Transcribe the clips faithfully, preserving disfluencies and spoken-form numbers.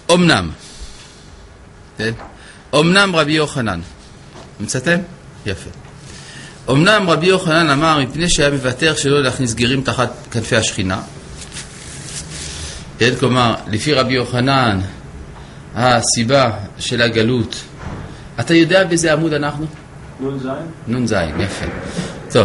אמנם, כן? אמנם רבי יוחנן, מצאתם? יפה. אמנם רבי יוחנן אמר מפני שהיה מוותר שלא להכניס גרים תחת כנפי השכינה. כן, כלומר, לפי רבי יוחנן, הסיבה של הגלות, אתה יודע באיזה עמוד אנחנו? נון זין. נון זין, יפה. טוב,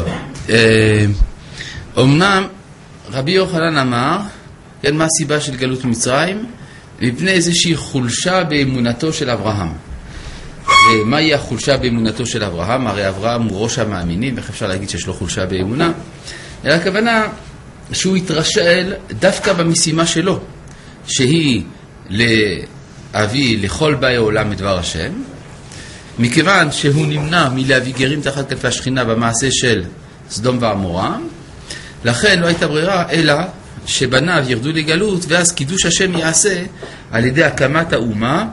אמנם רבי יוחנן אמר, כן, מה הסיבה של גלות מצרים? מפני איזושהי חולשה באמונתו של אברהם. מהי החולשה באמונתו של אברהם? הרי אברהם הוא ראש המאמינים, איך אפשר להגיד שיש לו חולשה באמונה? אלא הכוונה שהוא התרשל דווקא במשימה שלו, שהיא להביא לכל באי העולם את דבר השם, מכיוון שהוא נמנע מלהביא גרים תחת כנפי השכינה במעשה של סדום ועמורה, לכן לא הייתה ברירה אלא שבניו ירדו לגלות, ואז קידוש השם יעשה על ידי הקמת האומה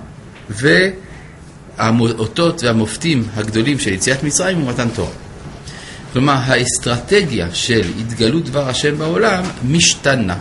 והאותות והמופתים הגדולים של יציאת מצרים ומתן תורה. כלומר, האסטרטגיה של התגלות דבר השם בעולם משתנה.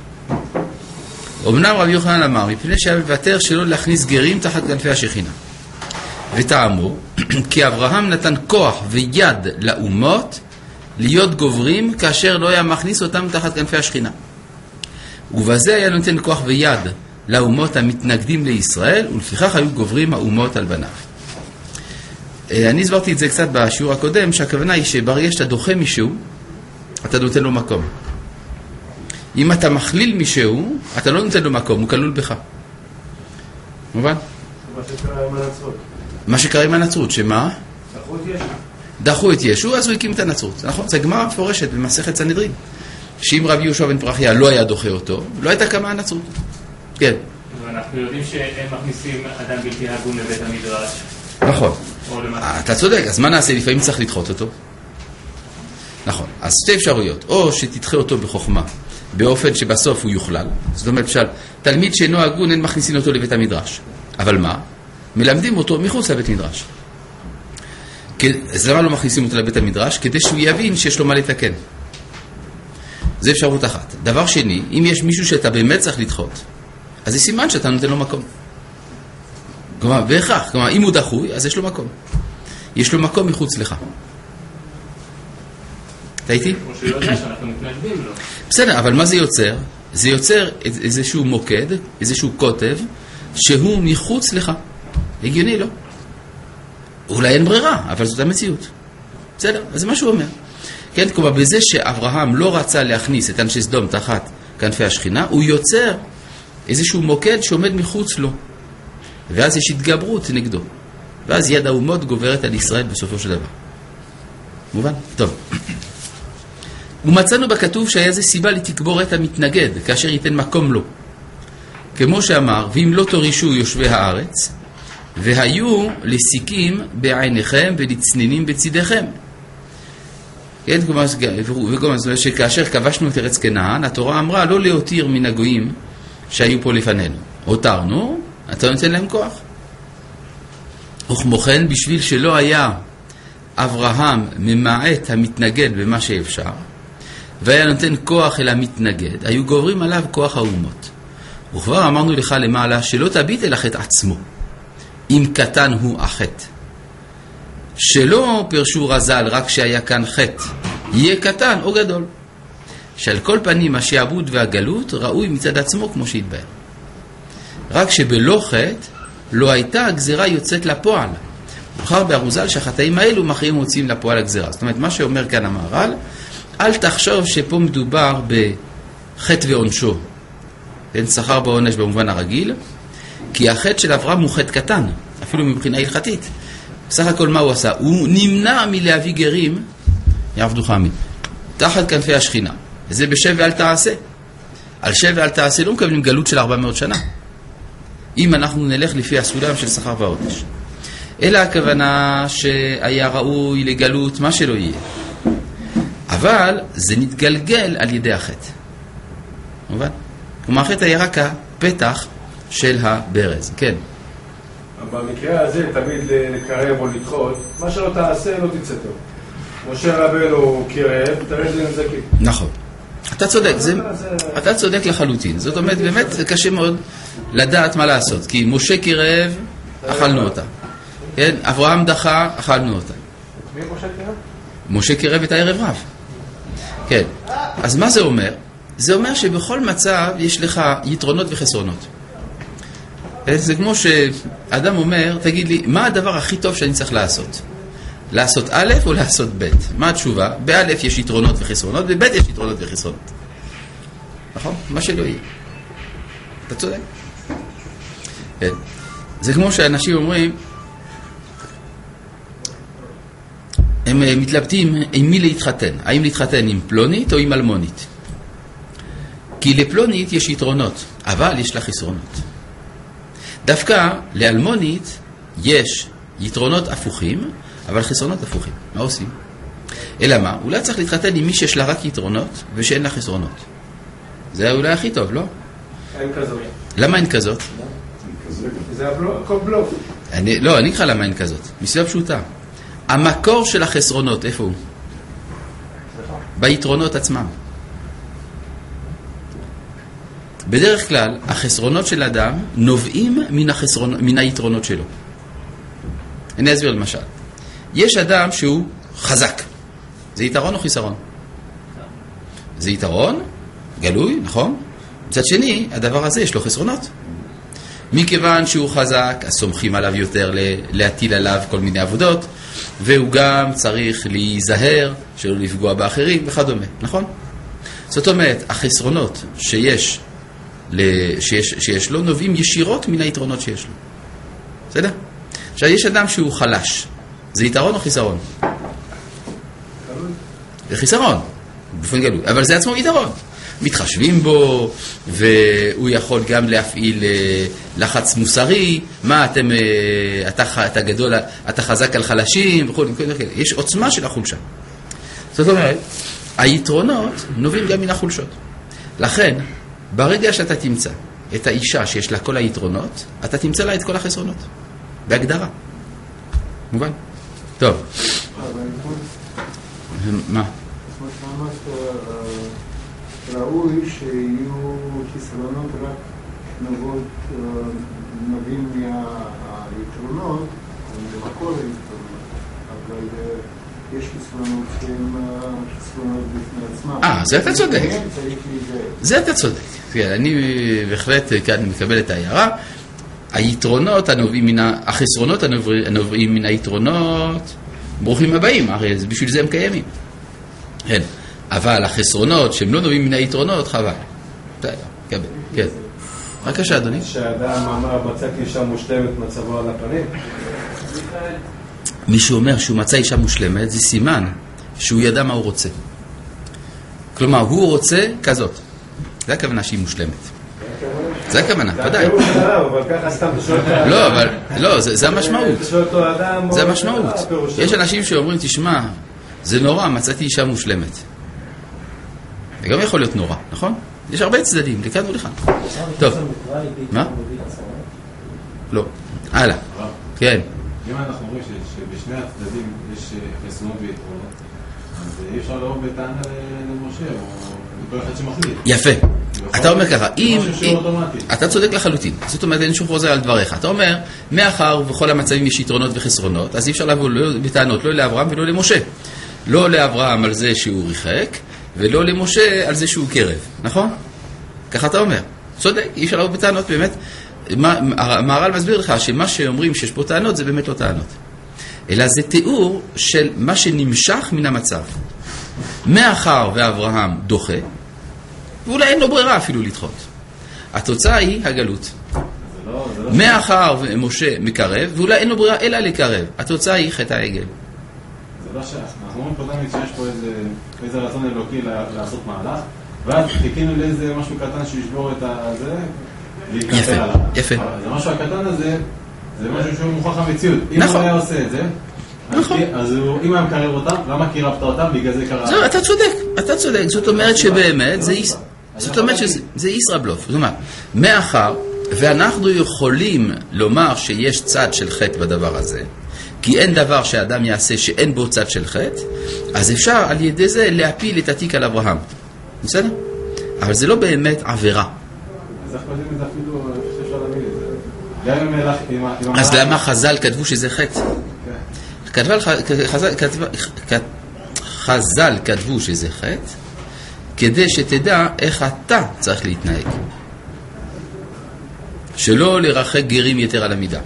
אמנם רבי יוחנן אמר, מפני שהיה מוותר שלא להכניס גרים תחת כנפי השכינה. וטעמו, כי אברהם נתן כוח ויד לאומות להיות גוברים כאשר לא היה מכניס אותם תחת כנפי השכינה. ובזה היה נותן כוח ויד לאומות המתנגדים לישראל, ולפיכך היו גוברים האומות על בניו. אני הסברתי את זה קצת בשיעור הקודם, שהכוונה היא שברגע שאתה דוחה מישהו, אתה נותן לו מקום. אם אתה מכליל מישהו, אתה לא נותן לו מקום, הוא כלול בך. מובן? מה שקרה עם הנצרות. מה שקרה עם הנצרות, שמה? דחו את ישו. דחו את ישו, אז הוא הקים את הנצרות. נכון? זה גמרא מפורשת במסכת סנהדרין. שאם רבי יהושע בן פרחיה לא היה דוחה אותו, לא הייתה קמה הנצרות. כן. ואנחנו יודעים שהם מכניסים אדם בלתי הגון לבית המדרש. נכון. אתה צודק, אז מה נעשה? לפעמים צריך לדחות אותו. נכון. אז שתי אפשרויות. או שתדחה אותו בחוכמה, באופן שבסוף הוא יוכלל. זאת אומרת, למשל, תלמיד שאינו הגון, אין מכניסים אותו לבית המדרש. אבל מה? מלמדים אותו מחוץ לבית מדרש. אז למה לא מכניסים אותו לבית המדרש? כדי שהוא יבין שיש לו מה לתקן. זה אפשרות אחת. דבר שני, אם יש מישהו שאתה באמת צריך לדחות, אז זה סימן שאתה נותן לו מקום. כלומר, בהכרח, כלומר, אם הוא דחוי, אז יש לו מקום. יש לו מקום מחוץ לך. אתה איתי? כמו שהוא יודע שאנחנו מתנגדים לו. בסדר, אבל מה זה יוצר? זה יוצר איזשהו מוקד, איזשהו כותב, שהוא מחוץ לך. הגיוני, לא? אולי אין ברירה, אבל זאת המציאות. בסדר, אז זה מה שהוא אומר. כן, כלומר, בזה שאברהם לא רצה להכניס את אנשי סדום תחת כנפי השכינה, הוא יוצר איזשהו מוקד שעומד מחוץ לו. ואז יש התגברות נגדו. ואז יד האומות גוברת על ישראל בסופו של דבר. מובן? טוב. ומצאנו בכתוב שהיה זה סיבה לתקבור את המתנגד, כאשר ייתן מקום לו. כמו שאמר, ואם לא תורישו יושבי הארץ, והיו לסיקים בעיניכם ולצנינים בצדיכם. כן, כלומר, וכלומר, שכאשר כבשנו את ארץ כנען, התורה אמרה לא להותיר מן הגויים שהיו פה לפנינו. הותרנו, אתה נותן להם כוח. וכמו כן, בשביל שלא היה אברהם ממעט המתנגד במה שאפשר, והיה נותן כוח אל המתנגד, היו גוברים עליו כוח האומות. וכבר אמרנו לך למעלה שלא תביט אל החטא עצמו, אם קטן הוא החטא. שלא פרשו רז"ל רק שהיה כאן חטא, יהיה קטן או גדול. שעל כל פנים השעבוד והגלות ראוי מצד עצמו כמו שהתבאר. רק שבלא חטא לא הייתה הגזרה יוצאת לפועל. מאחר בארוזל שהחטאים האלו מכריעים מוצאים לפועל הגזרה. זאת אומרת, מה שאומר כאן המהר"ל, אל תחשוב שפה מדובר בחטא ועונשו. אין שכר בעונש במובן הרגיל, כי החטא של אברהם הוא חטא קטן, אפילו מבחינה הלכתית. בסך הכל מה הוא עשה? הוא נמנע מלהביא גרים, יעבדו חמי, תחת כנפי השכינה. וזה בשב ואל תעשה. על שב ואל תעשה לא מקבלים גלות של ארבע מאות שנה. אם אנחנו נלך לפי הסולם של שכר ועונש. אלא הכוונה שהיה ראוי לגלות מה שלא יהיה. אבל זה נתגלגל על ידי החטא. מובן? כלומר, החטא היה רק הפתח של הברז. כן. במקרה הזה, תמיד לקרב או לדחות, מה שלא תעשה לא תצא טוב. משה רבנו קירב, תרד לנזקים. נכון. אתה צודק, זה, אתה צודק לחלוטין. זאת אומרת, באמת קשה מאוד לדעת מה לעשות, כי משה קירב, אכלנו אותה. כן? אברהם דחה, אכלנו אותה. מי משה קירב? משה קירב את הערב רב. כן. אז מה זה אומר? זה אומר שבכל מצב יש לך יתרונות וחסרונות. זה כמו שאדם אומר, תגיד לי, מה הדבר הכי טוב שאני צריך לעשות? לעשות א' או לעשות ב'? מה התשובה? באלף יש יתרונות וחסרונות, וב' יש יתרונות וחסרונות. נכון? מה שלא יהיה. אתה צודק. כן. זה כמו שאנשים אומרים, הם מתלבטים עם מי להתחתן. האם להתחתן עם פלונית או עם אלמונית? כי לפלונית יש יתרונות, אבל יש לה חסרונות. דווקא לאלמונית יש יתרונות הפוכים, אבל חסרונות הפוכים. מה עושים? אלא מה? אולי צריך להתחתן עם מי שיש לה רק יתרונות ושאין לה חסרונות. זה אולי הכי טוב, לא? אין כזאת. למה אין כזאת? זה הכל בלוף. אני, לא, אני אקרא למה אין כזאת. מסיבה פשוטה. המקור של החסרונות, איפה הוא? ביתרונות עצמם. בדרך כלל, החסרונות של אדם נובעים מן, החסרון, מן היתרונות שלו. אני אסביר למשל. יש אדם שהוא חזק. זה יתרון או חיסרון? זה יתרון, גלוי, נכון? מצד שני, הדבר הזה יש לו חסרונות. מכיוון שהוא חזק, אז סומכים עליו יותר להטיל עליו כל מיני עבודות, והוא גם צריך להיזהר, שלא לפגוע באחרים וכדומה, נכון? זאת אומרת, החסרונות שיש, שיש, שיש לו נובעים ישירות מן היתרונות שיש לו. בסדר? עכשיו, יש אדם שהוא חלש. זה יתרון או חיסרון? זה חיסרון, בפן גלוי, אבל זה עצמו יתרון. מתחשבים בו, והוא יכול גם להפעיל לחץ מוסרי. מה, אתם, אתה, אתה גדול, אתה חזק על חלשים, וכל, יש עוצמה של החולשה. זאת אומרת, היתרונות נובעים גם מן החולשות. לכן, ברגע שאתה תמצא את האישה שיש לה כל היתרונות, אתה תמצא לה את כל החסרונות. בהגדרה. מובן? טוב. מה? ראוי שיהיו חסרונות רק נובעים מהיתרונות, ממקור היתרונות, אבל יש חסרונות שהם חסרונות בפני עצמם. אה, זה אתה צודק. זה אתה צודק. אני בהחלט כאן מקבל את ההערה. היתרונות הנובעים מן החסרונות הנובעים מן היתרונות, ברוכים הבאים, הרי בשביל זה הם קיימים. כן. אבל החסרונות שהם לא נובעים מן היתרונות, חבל. כן. בבקשה, אדוני. שהאדם אמר, מצאתי אישה מושלמת, מצבו על הפנים. מישהו אומר שהוא מצא אישה מושלמת, זה סימן שהוא ידע מה הוא רוצה. כלומר, הוא רוצה כזאת. זה הכוונה שהיא מושלמת. זה הכוונה, ודאי. אבל ככה סתם תשאול את האדם. לא, אבל, לא, זה המשמעות. תשאול אותו האדם. זה המשמעות. יש אנשים שאומרים, תשמע, זה נורא, מצאתי אישה מושלמת. זה גם יכול להיות נורא, נכון? יש הרבה צדדים, לכאן ולכאן. טוב. מה? לא. הלאה. כן. אם אנחנו אומרים שבשני הצדדים יש חסרונות ויתרונות, אז אי אפשר לבוא בטענה למשה, או לכל אחד שמחליט. יפה. אתה אומר ככה, אם... אתה צודק לחלוטין. זאת אומרת, אין שום חוזר על דבריך. אתה אומר, מאחר ובכל המצבים יש יתרונות וחסרונות, אז אי אפשר לבוא בטענות לא לאברהם ולא למשה. לא לאברהם על זה שהוא ריחק, ולא למשה על זה שהוא קרב, נכון? ככה אתה אומר. צודק, אי אפשר לבוא בטענות, באמת. המהר"ל מסביר לך שמה שאומרים שיש פה טענות זה באמת לא טענות. אלא זה תיאור של מה שנמשך מן המצב. מאחר ואברהם דוחה, ואולי אין לו ברירה אפילו לדחות. התוצאה היא הגלות. מאחר ומשה מקרב, ואולי אין לו ברירה אלא לקרב. התוצאה היא חטא העגל. זה לא שייך. אנחנו אומרים פה תמיד שיש פה איזה רצון אלוקי לעשות מהלך, ואז חיכינו לאיזה משהו קטן שישבור את הזה, יפה, יפה. אז המשהו הקטן הזה, זה משהו שהוא מוכח המציאות. אם הוא היה עושה את זה, אז אם היה מקרב אותם, למה קירבת אותם? בגלל זה קרה... זהו, אתה צודק, אתה צודק. זאת אומרת שבאמת, זאת אומרת שזה ישראבלוף. זאת אומרת, מאחר, ואנחנו יכולים לומר שיש צד של חטא בדבר הזה, כי אין דבר שאדם יעשה שאין בו צד של חטא, אז אפשר על ידי זה להפיל את התיק על אברהם. בסדר? אבל זה לא באמת עבירה. אז איך פשוט זה אפילו, אני חושב שאפשר להבין את זה. גם אם הלך עם המלאך... אז למה חז"ל כתבו שזה חטא? כתבה לך, חז"ל, כתבה, חז"ל כתבו שזה חטא, כדי שתדע איך אתה צריך להתנהג. שלא לרחק גרים יתר על המידה.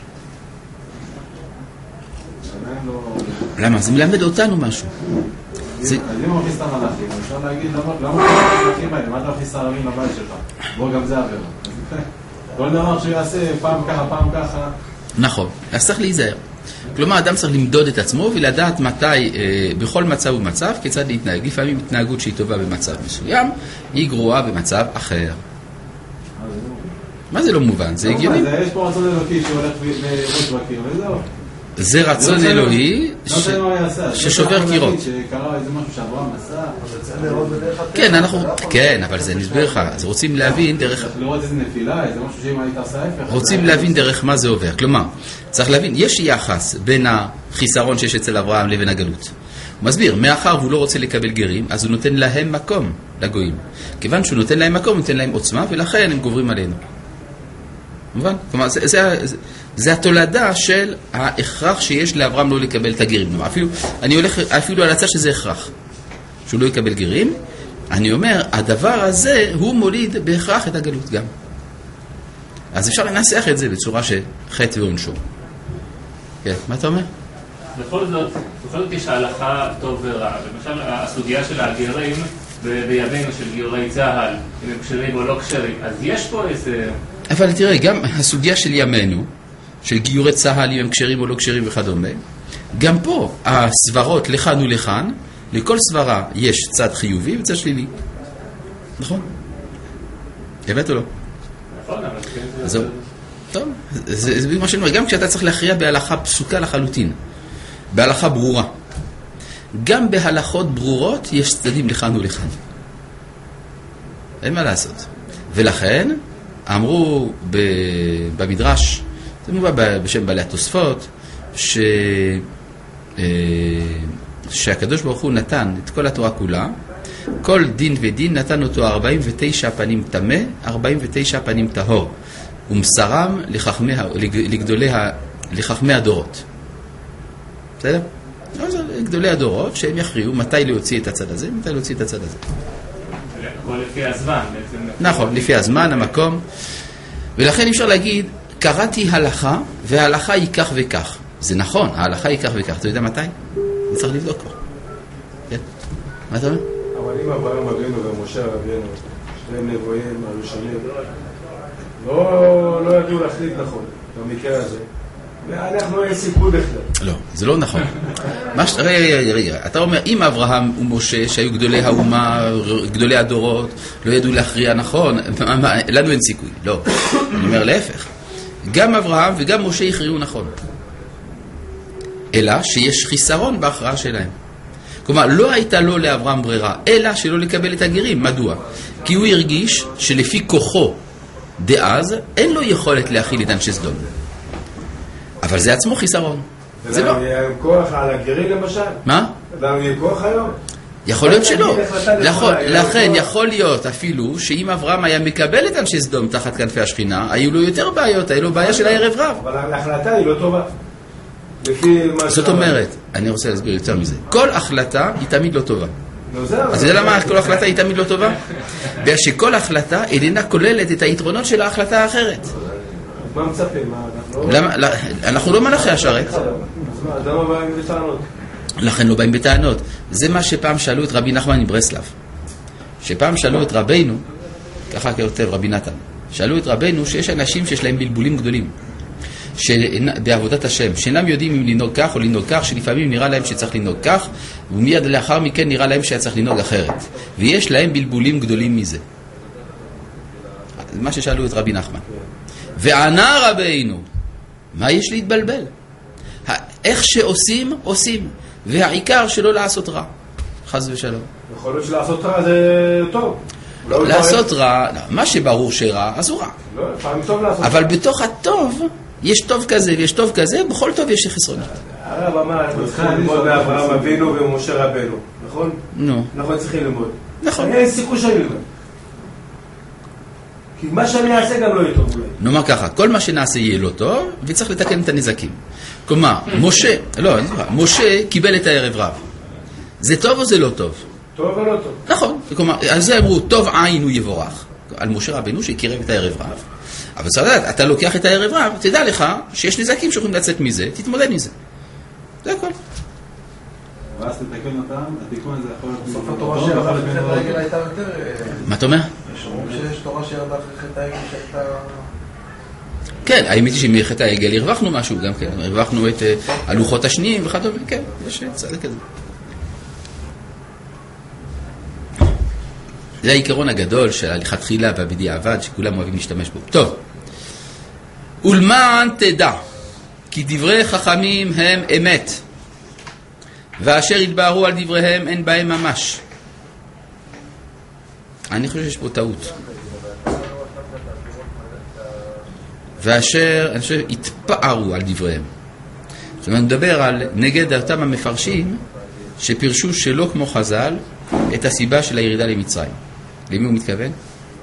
למה? זה מלמד אותנו משהו. אז אם הוא מכניס את המלאכים, אפשר להגיד, למה אתה מכניסים האלה? מה אתה מכניס את הערבים לבית שלך? בוא, גם זה עבירה. כל דבר שיעשה פעם ככה, פעם ככה. נכון, אז צריך להיזהר. כלומר, אדם צריך למדוד את עצמו ולדעת מתי, אה, בכל מצב ומצב, כיצד להתנהג. לפעמים התנהגות שהיא טובה במצב מסוים, היא גרועה במצב אחר. מה זה לא מובן? זה הגיוני. יש פה רצון אלוקי שהולך לראש בקיר, וזהו. זה רצון אלוהי ששובר קירות. שקרה איזה משהו שאברהם עשה. כן, אנחנו... כן, אבל זה נסבר לך. אז רוצים להבין דרך... לראות איזה נפילה, איזה משהו שאם היית עשה ההפך. רוצים להבין דרך מה זה עובר. כלומר, צריך להבין, יש יחס בין החיסרון שיש אצל אברהם לבין הגלות. הוא מסביר, מאחר והוא לא רוצה לקבל גרים, אז הוא נותן להם מקום, לגויים. כיוון שהוא נותן להם מקום, הוא נותן להם עוצמה, ולכן הם גוברים עלינו. מובן? כלומר, זה, זה, זה, זה התולדה של ההכרח שיש לאברהם לא לקבל את הגרים. כלומר, אפילו, אני הולך אפילו על הצד שזה הכרח, שהוא לא יקבל גרים. אני אומר, הדבר הזה הוא מוליד בהכרח את הגלות גם. אז אפשר לנסח את זה בצורה של חטא ועונשו. כן, מה אתה אומר? בכל זאת, בכל זאת יש ההלכה טוב ורע. למשל, הסוגיה של הגרים בימינו של גיורי צהל, אם הם כשרים או לא כשרים, אז יש פה איזה... אבל תראה, גם הסוגיה של ימינו, של גיורי צהל, אם הם כשרים או לא כשרים וכדומה, גם פה הסברות לכאן ולכאן, לכל סברה יש צד חיובי וצד שלילי. נכון? הבאת או לא? נכון, אבל כן... זהו. טוב, זה, זה מה שאני אומר, גם כשאתה צריך להכריע בהלכה פסוקה לחלוטין, בהלכה ברורה. גם בהלכות ברורות יש צדדים לכאן ולכאן. אין מה לעשות. ולכן, אמרו במדרש, זה מובא בשם בעלי התוספות, ש... שהקדוש ברוך הוא נתן את כל התורה כולה, כל דין ודין נתן אותו ארבעים ותשע פנים תמה, ארבעים ותשע פנים טהור, ומסרם לחכמי, לגדולי, לחכמי הדורות. בסדר? אז גדולי הדורות שהם יכריעו מתי להוציא את הצד הזה, מתי להוציא את הצד הזה. הכל לפי הזמן. נכון, לפי הזמן, המקום. ולכן אפשר להגיד, קראתי הלכה, וההלכה היא כך וכך. זה נכון, ההלכה היא כך וכך. אתה יודע מתי? אני צריך לבדוק. כן? מה אתה אומר? אבל אם אברהם אבינו ומשה רבינו, שניהם נבואים הראשונים, לא ידעו להחליט נכון, במקרה הזה. ואנחנו אין סיכוי בכלל. לא, זה לא נכון. רגע, רגע, אתה אומר, אם אברהם ומשה, שהיו גדולי האומה, גדולי הדורות, לא ידעו להכריע נכון, לנו אין סיכוי. לא, אני אומר להפך. גם אברהם וגם משה יכריעו נכון. אלא שיש חיסרון בהכרעה שלהם. כלומר, לא הייתה לו לאברהם ברירה, אלא שלא לקבל את הגרים. מדוע? כי הוא הרגיש שלפי כוחו דאז, אין לו יכולת להכיל את אנשי סדום. אבל זה עצמו חיסרון. זה לא. יהיה כוח על הגרים למשל? מה? למה יהיה כוח היום? יכול להיות שלא. לכן יכול להיות אפילו שאם אברהם היה מקבל את אנשי סדום תחת כנפי השכינה, היו לו יותר בעיות, היו לו בעיה של הערב רב. אבל ההחלטה היא לא טובה. זאת אומרת, אני רוצה להסביר יותר מזה. כל החלטה היא תמיד לא טובה. אז אתה יודע למה כל החלטה היא תמיד לא טובה? בגלל שכל החלטה איננה כוללת את היתרונות של ההחלטה האחרת. מה מצפים? אנחנו לא מלאכי השרת. אז למה באים בטענות? לכן לא באים בטענות. זה מה שפעם שאלו את רבי נחמן מברסלב. שפעם שאלו את רבינו, ככה כותב רבי נתן, שאלו את רבינו שיש אנשים שיש להם בלבולים גדולים בעבודת השם, שאינם יודעים אם לנהוג כך או לנהוג כך, שלפעמים נראה להם שצריך לנהוג כך, ומיד לאחר מכן נראה להם שהיה צריך לנהוג אחרת. ויש להם בלבולים גדולים מזה. מה ששאלו את רבי נחמן. וענה רבינו, מה יש להתבלבל? איך שעושים, עושים. והעיקר שלא לעשות רע. חס ושלום. יכול להיות שלעשות רע זה טוב. לעשות רע, מה שברור שרע, אז הוא רע. לא, לפעמים טוב לעשות. אבל בתוך הטוב, יש טוב כזה ויש טוב כזה, בכל טוב יש חסרונות. הרב אמר, אנחנו צריכים ללמוד מאברהם אבינו ומשה רבנו, נכון? נו. אנחנו צריכים ללמוד. נכון. אין סיכוי שאני ללמוד. כי מה שאני אעשה גם לא יהיה טוב אולי. נאמר ככה, כל מה שנעשה יהיה לא טוב, וצריך לתקן את הנזקים. כלומר, משה, לא, אני זוכר, משה קיבל את הערב רב. זה טוב או זה לא טוב? טוב או לא טוב? נכון, כלומר, על זה אמרו, טוב עין הוא יבורך. על משה רבנו שקירב את הערב רב. אבל סעדת, אתה לוקח את הערב רב, תדע לך שיש נזקים שיכולים לצאת מזה, תתמודד מזה. זה הכל. ואז תתקן אותם, התיקון הזה יכול להיות... בסוף התורה שירדה אחרי חטא העגל הייתה יותר... מה אתה אומר? יש אומרים שיש תורה שירדה אחרי חטא העגל שהייתה... כן, האמת היא שמחטא העגל הרווחנו משהו גם כן, הרווחנו את הלוחות השניים וכדומה, כן, יש צדק כזה. זה העיקרון הגדול של הליכת תחילה והבדיעבד שכולם אוהבים להשתמש בו. טוב, ולמען תדע כי דברי חכמים הם אמת ואשר יתבהרו על דבריהם אין בהם ממש. אני חושב שיש פה טעות. ואשר, אני חושב, יתפארו על דבריהם. זאת אומרת, נדבר על נגד אותם המפרשים שפרשו שלא כמו חז"ל את הסיבה של הירידה למצרים. למי הוא מתכוון?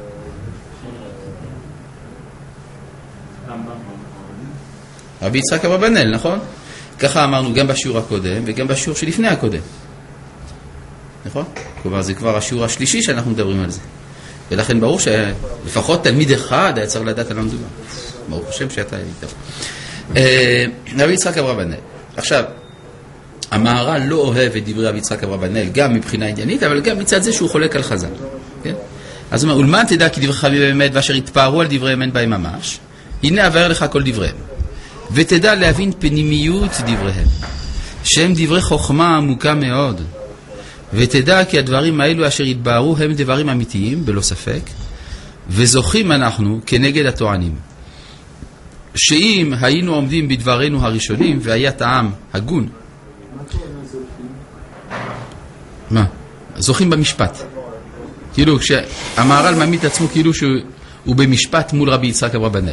רבי יצחק אברבנאל, נכון? ככה אמרנו גם בשיעור הקודם וגם בשיעור שלפני הקודם. נכון? כלומר, זה כבר השיעור השלישי שאנחנו מדברים על זה. ולכן ברור שלפחות תלמיד אחד היה צריך לדעת על מה מדובר. ברוך השם שאתה איתו. רבי יצחק אברבנאל. עכשיו, המהר"ל לא אוהב את דברי רבי יצחק אברבנאל, גם מבחינה עניינית, אבל גם מצד זה שהוא חולק על חז"ל. כן? אז הוא אומר, ולמען תדע כי דברי חכמים באמת ואשר יתפארו על דבריהם אין בהם ממש, הנה אבאר לך כל דבריהם. ותדע להבין פנימיות דבריהם, שהם דברי חוכמה עמוקה מאוד. ותדע כי הדברים האלו אשר יתבהרו הם דברים אמיתיים, בלא ספק, וזוכים אנחנו כנגד הטוענים. שאם היינו עומדים בדברינו הראשונים והיה טעם הגון, מה? זוכים במשפט. כאילו כשהמהר"ל מעמיד את עצמו כאילו שהוא במשפט מול רבי יצחק אברבנאל.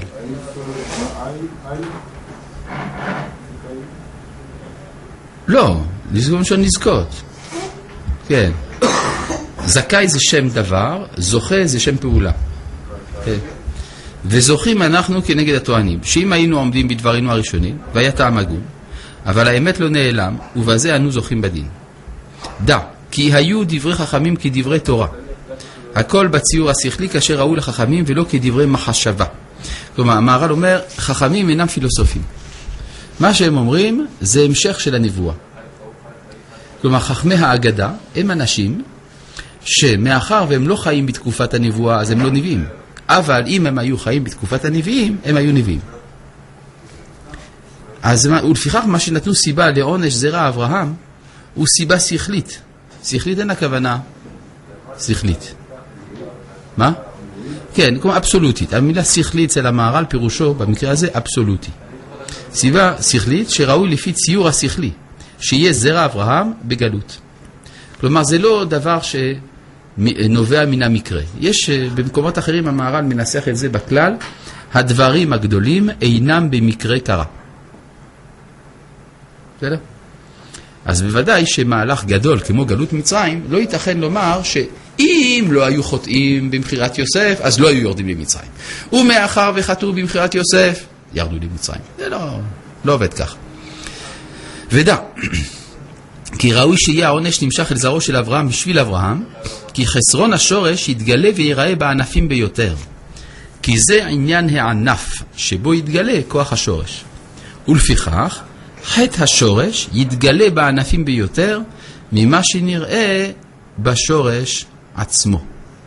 לא, לזכות משהו נזכות. כן. זכאי זה שם דבר, זוכה זה שם פעולה. כן. וזוכים אנחנו כנגד הטוענים, שאם היינו עומדים בדברינו הראשונים, והיה טעם הגון, אבל האמת לא נעלם, ובזה אנו זוכים בדין. דע, כי היו דברי חכמים כדברי תורה. הכל בציור השכלי כאשר ראו לחכמים ולא כדברי מחשבה. כלומר, המהר"ל אומר, חכמים אינם פילוסופים. מה שהם אומרים זה המשך של הנבואה. כלומר, חכמי האגדה הם אנשים שמאחר והם לא חיים בתקופת הנבואה, אז הם לא נביאים. אבל אם הם היו חיים בתקופת הנביאים, הם היו נביאים. אז ולפיכך מה שנתנו סיבה לעונש זרע אברהם, הוא סיבה שכלית. שכלית אין הכוונה שכלית. מה? כן, כמו אבסולוטית. המילה שכלית אצל המהר"ל פירושו במקרה הזה אבסולוטי. סיבה שכלית שראוי לפי ציור השכלי, שיהיה זרע אברהם בגלות. כלומר, זה לא דבר שנובע מן המקרה. יש במקומות אחרים המהר"ל מנסח את זה בכלל, הדברים הגדולים אינם במקרה קרה. בסדר? אז בוודאי שמהלך גדול כמו גלות מצרים, לא ייתכן לומר שאם לא היו חוטאים במחירת יוסף, אז לא היו יורדים למצרים. ומאחר וחטאו במחירת יוסף, ירדו למצרים. זה לא, לא עובד כך. ודע, כי ראוי שיהיה העונש נמשך אל זרעו של אברהם בשביל אברהם, כי חסרון השורש יתגלה ויראה בענפים ביותר. כי זה עניין הענף שבו יתגלה כוח השורש. ולפיכך, חטא השורש יתגלה בענפים ביותר ממה שנראה בשורש עצמו.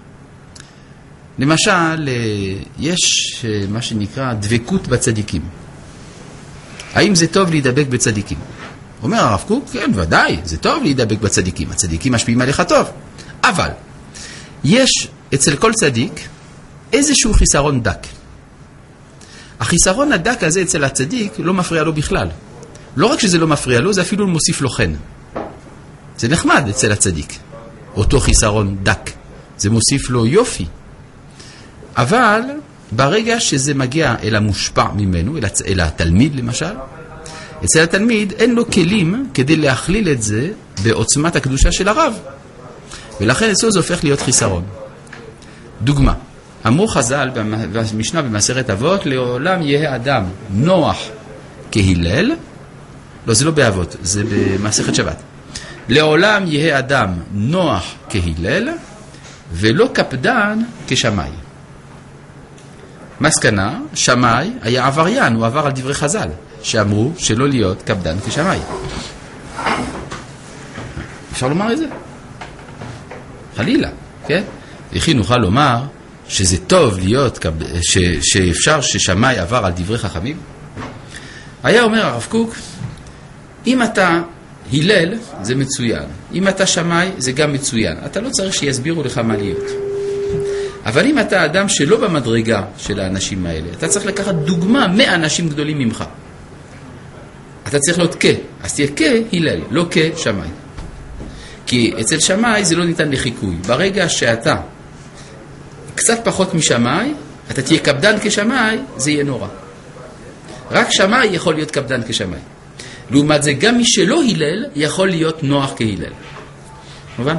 למשל, יש מה שנקרא דבקות בצדיקים. האם זה טוב להידבק בצדיקים? אומר הרב קוק, כן, ודאי, זה טוב להידבק בצדיקים. הצדיקים משפיעים עליך טוב. אבל יש אצל כל צדיק איזשהו חיסרון דק. החיסרון הדק הזה אצל הצדיק לא מפריע לו בכלל. לא רק שזה לא מפריע לו, זה אפילו מוסיף לו חן. זה נחמד אצל הצדיק. אותו חיסרון דק. זה מוסיף לו יופי. אבל ברגע שזה מגיע אל המושפע ממנו, אל, הצ... אל התלמיד למשל, אצל התלמיד אין לו כלים כדי להכליל את זה בעוצמת הקדושה של הרב. ולכן אצלו זה הופך להיות חיסרון. דוגמה, אמרו חז"ל במשנה במסכת אבות, לעולם יהיה אדם נוח כהלל, לא, זה לא באבות, זה במסכת שבת. לעולם יהיה אדם נוח כהלל, ולא קפדן כשמאי. מסקנה, שמאי היה עבריין, הוא עבר על דברי חז"ל, שאמרו שלא להיות קפדן כשמאי. אפשר לומר את זה? חלילה, כן? וכי נוכל לומר שזה טוב להיות, ש, שאפשר ששמאי עבר על דברי חכמים? היה אומר הרב קוק, אם אתה הלל, זה מצוין. אם אתה שמאי, זה גם מצוין. אתה לא צריך שיסבירו לך מה להיות. אבל אם אתה אדם שלא במדרגה של האנשים האלה, אתה צריך לקחת דוגמה מאנשים גדולים ממך. אתה צריך להיות כ. אז תהיה כהלל, לא כשמאי. כי אצל שמאי זה לא ניתן לחיקוי. ברגע שאתה קצת פחות משמאי, אתה תהיה קפדן כשמאי, זה יהיה נורא. רק שמאי יכול להיות קפדן כשמאי. לעומת זה, גם מי שלא הלל, יכול להיות נוח כהלל. מובן?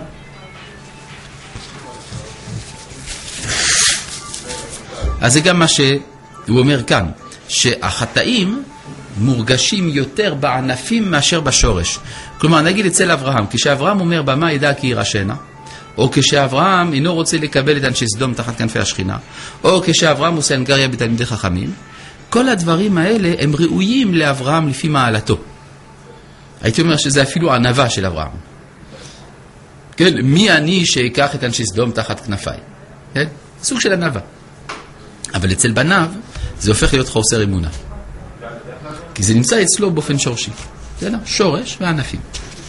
אז זה גם מה שהוא אומר כאן, שהחטאים מורגשים יותר בענפים מאשר בשורש. כלומר, נגיד אצל אברהם, כשאברהם אומר במה ידע כי ירשנה, או כשאברהם אינו רוצה לקבל את אנשי סדום תחת כנפי השכינה, או כשאברהם עושה הנגריה בתלמידי חכמים, כל הדברים האלה הם ראויים לאברהם לפי מעלתו. הייתי אומר שזה אפילו ענווה של אברהם. כן? מי אני שיקח את אנשי סדום תחת כנפיי? כן? סוג של ענווה. אבל אצל בניו זה הופך להיות חוסר אמונה. כי זה נמצא אצלו באופן שורשי. זה לא, שורש וענפים.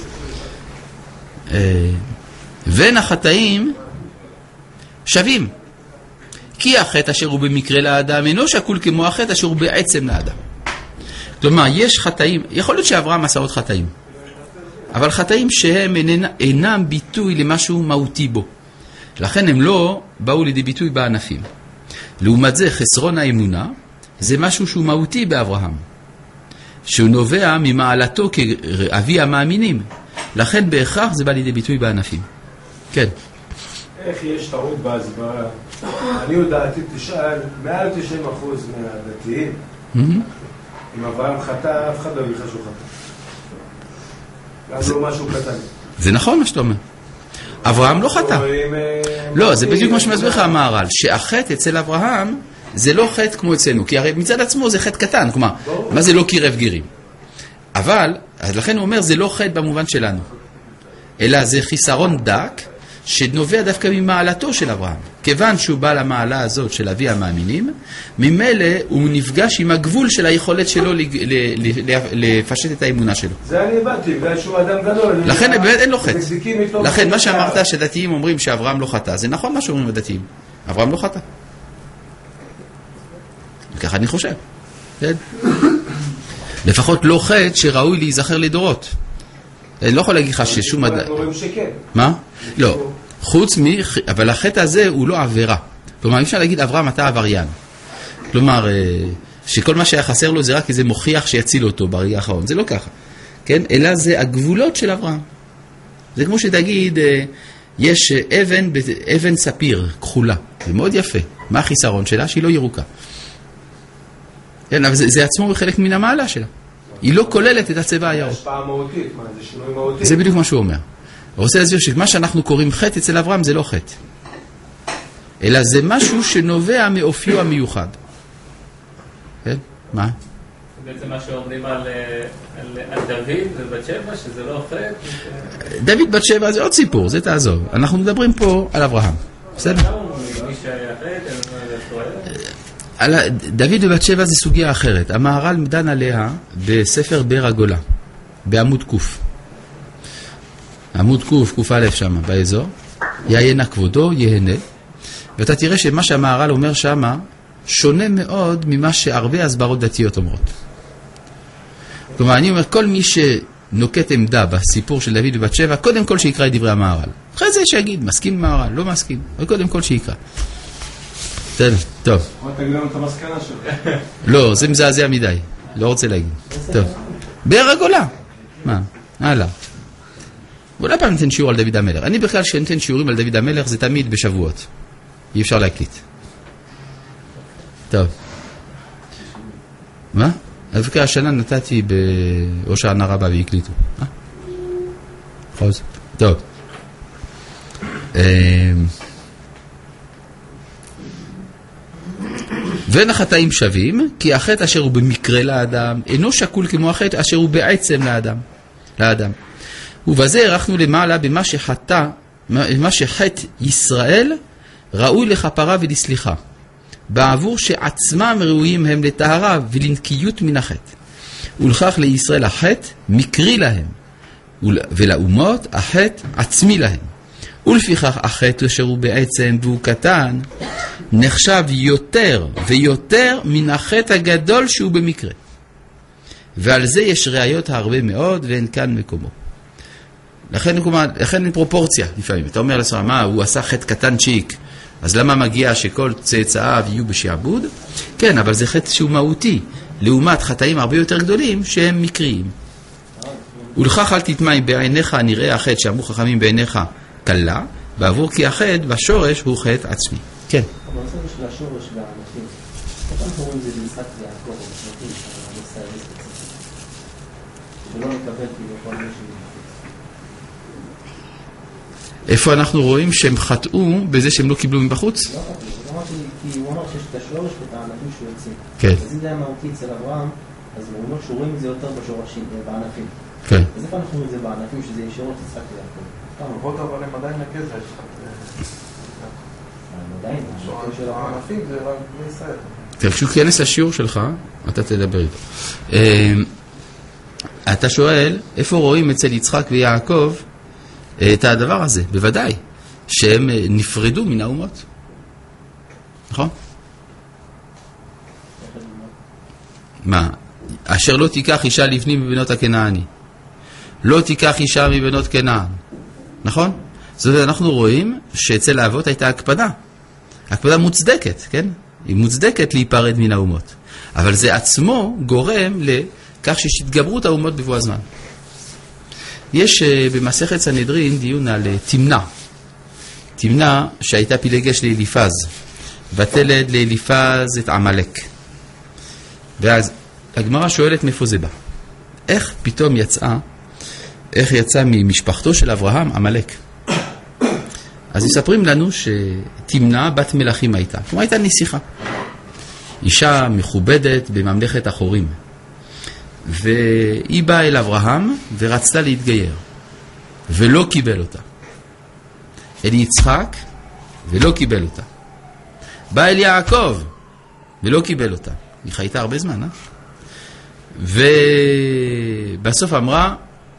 ואין החטאים שווים. כי החטא אשר הוא במקרה לאדם אינו שקול כמו החטא אשר הוא בעצם לאדם. כלומר, יש חטאים, יכול להיות שאברהם עשה עוד חטאים, אבל חטאים שהם אינם, אינם ביטוי למשהו מהותי בו. לכן הם לא באו לידי ביטוי בענפים. לעומת זה, חסרון האמונה זה משהו שהוא מהותי באברהם, שהוא נובע ממעלתו כאבי המאמינים. לכן בהכרח זה בא לידי ביטוי בענפים. כן. איך יש טעות בהסברה? אני יודעתי תשאל, מעל תשעים אחוז מהדתיים, אם אברהם חטא, אף אחד לא יחשו חטא. גם לא משהו קטן. זה נכון מה שאתה אומר. אברהם לא חטא. לא, זה בדיוק מה שמסביר לך המהר"ל, שהחטא אצל אברהם זה לא חטא כמו אצלנו, כי הרי מצד עצמו זה חטא קטן, כלומר, מה זה לא קירב גירים? אבל, אז לכן הוא אומר, זה לא חטא במובן שלנו, אלא זה חיסרון דק, שנובע דווקא ממעלתו של אברהם. כיוון שהוא בא למעלה הזאת של אבי המאמינים, ממילא הוא נפגש עם הגבול של היכולת שלו לפשט את האמונה שלו. זה אני הבאתי, בגלל שהוא אדם גדול. לכן באמת אין לו חטא. לכן מה שאמרת שדתיים אומרים שאברהם לא חטא, זה נכון מה שאומרים הדתיים. אברהם לא חטא. וככה אני חושב. לפחות לא חטא שראוי להיזכר לדורות. אני לא יכול להגיד לך ששום... אנחנו רואים שכן. מה? לא. חוץ מ... אבל החטא הזה הוא לא עבירה. כלומר, אפשר להגיד, אברהם, אתה עבריין. כלומר, שכל מה שהיה חסר לו זה רק איזה מוכיח שיציל אותו ברגע האחרון. זה לא ככה. כן? אלא זה הגבולות של אברהם. זה כמו שתגיד, יש אבן, אבן ספיר, כחולה. זה מאוד יפה. מה החיסרון שלה? שהיא לא ירוקה. כן, אבל זה, זה עצמו חלק מן המעלה שלה. היא לא כוללת את הצבע הירוק. זה השפעה מהותית, מה? זה שינוי מהותי. זה בדיוק מה שהוא אומר. הוא רוצה להסביר שמה שאנחנו קוראים חטא אצל אברהם זה לא חטא. אלא זה משהו שנובע מאופיו המיוחד. כן? מה? זה בעצם מה שאומרים על, על, על דוד ובת שבע, שזה לא חטא. דוד בת שבע זה עוד סיפור, זה תעזוב. אנחנו מדברים פה על אברהם. בסדר? מי שהיה חטא, על דוד ובת שבע זה סוגיה אחרת. המהר"ל דן עליה בספר בר הגולה, בעמוד קוף. עמוד קוף, קוף א' שם, באזור. יהיינה כבודו, יהנה. ואתה תראה שמה שהמהר"ל אומר שם שונה מאוד ממה שהרבה הסברות דתיות אומרות. כלומר, אני אומר, כל מי שנוקט עמדה בסיפור של דוד ובת שבע, קודם כל שיקרא את דברי המהר"ל. אחרי זה שיגיד, מסכים עם המהר"ל, לא מסכים. אבל קודם כל שיקרא. בסדר, טוב. בוא תגיד לנו את המסקנה שלך. לא, זה מזעזע מדי. לא רוצה להגיד. טוב. באר הגולה. מה? הלאה. אולי פעם ניתן שיעור על דוד המלך. אני בכלל שנתן שיעורים על דוד המלך זה תמיד בשבועות. אי אפשר להקליט. טוב. מה? דווקא השנה נתתי בהושענא רבה והקליטו. אה? בכל זאת. טוב. ואין החטאים שווים, כי החטא אשר הוא במקרה לאדם, אינו שקול כמו החטא אשר הוא בעצם לאדם. לאדם. ובזה ערכנו למעלה במה שחטא, במה שחטא ישראל ראוי לכפרה ולסליחה. בעבור שעצמם ראויים הם לטהרה ולנקיות מן החטא. ולכך לישראל החטא מקרי להם, ולאומות החטא עצמי להם. ולפיכך החטא אשר הוא בעצם והוא קטן, נחשב יותר ויותר מן החטא הגדול שהוא במקרה. ועל זה יש ראיות הרבה מאוד ואין כאן מקומו. לכן, לכן אין פרופורציה לפעמים. אתה אומר לעצמך, מה, הוא עשה חטא קטן צ'יק, אז למה מגיע שכל צאצאיו יהיו בשעבוד? כן, אבל זה חטא שהוא מהותי, לעומת חטאים הרבה יותר גדולים שהם מקריים. ולכך אל תטמע בעיניך נראה החטא שאמרו חכמים בעיניך קלה, בעבור כי החטא בשורש הוא חטא עצמי. כן. אבל זה של השורש והענפים. איך אנחנו רואים זה במשחק ויעקב, המשמעותים של הנושא הזה ספציפית? ולא לקבל כאילו כל מישהו. איפה אנחנו רואים שהם חטאו בזה שהם לא קיבלו מבחוץ? לא חטאו, כי הוא אמר שיש את השורש ואת הענפים שהוא יוצאים. כן. אז אם זה היה מהותי אצל אברהם, אז הוא אומר שהוא רואים את זה יותר בשורשים, בענפים. כן. אז איפה אנחנו רואים את זה בענפים שזה ישירות יצחק ויעקב? אבות אבל הם עדיין הגזע, יש לך... עדיין, הענפים זה רק בישראל. כשהוא כנס השיעור שלך, אתה תדבר איתו. אתה שואל, איפה רואים אצל יצחק ויעקב את הדבר הזה? בוודאי, שהם נפרדו מן האומות. נכון? מה? אשר לא תיקח אישה לבני מבנות הכנעני. לא תיקח אישה מבנות כנען. נכון? זאת אומרת, אנחנו רואים שאצל האבות הייתה הקפדה. הקפדה מוצדקת, כן? היא מוצדקת להיפרד מן האומות. אבל זה עצמו גורם לכך שתתגברו את האומות בבוא הזמן. יש במסכת סנהדרין דיון על תמנע. תמנע שהייתה פילגש לאליפז. ותלד לאליפז את עמלק. ואז הגמרא שואלת מאיפה זה בא. איך פתאום יצאה, איך יצא ממשפחתו של אברהם עמלק? אז מספרים לנו שתמנע בת מלכים הייתה. כלומר הייתה נסיכה. אישה מכובדת בממלכת החורים. והיא באה אל אברהם ורצתה להתגייר. ולא קיבל אותה. אל יצחק ולא קיבל אותה. באה אל יעקב ולא קיבל אותה. היא חייתה הרבה זמן, אה? ובסוף אמרה,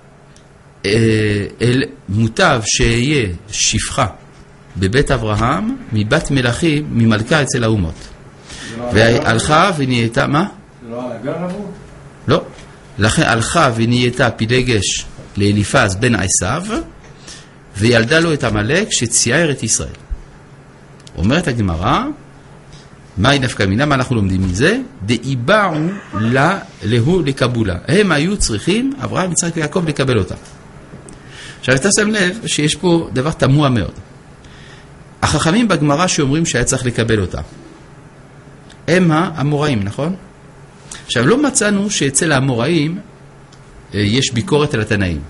אל מוטב שיהיה שפחה בבית אברהם מבת מלכים ממלכה אצל האומות. והלכה ונהייתה, מה? זה לא על הגר אמרו? לא. לכן הלכה ונהייתה פילגש לאליפז בן עשיו, וילדה לו את עמלק שצייר את ישראל. אומרת הגמרא, מהי נפקא מינה? מה אנחנו לומדים מזה? דאיבעו לה להו לקבולה. הם היו צריכים, אברהם, יצחק ויעקב, לקבל אותה. עכשיו אתה שם לב שיש פה דבר תמוה מאוד. החכמים בגמרא שאומרים שהיה צריך לקבל אותה, הם האמוראים, נכון? עכשיו לא מצאנו שאצל האמוראים יש ביקורת על התנאים.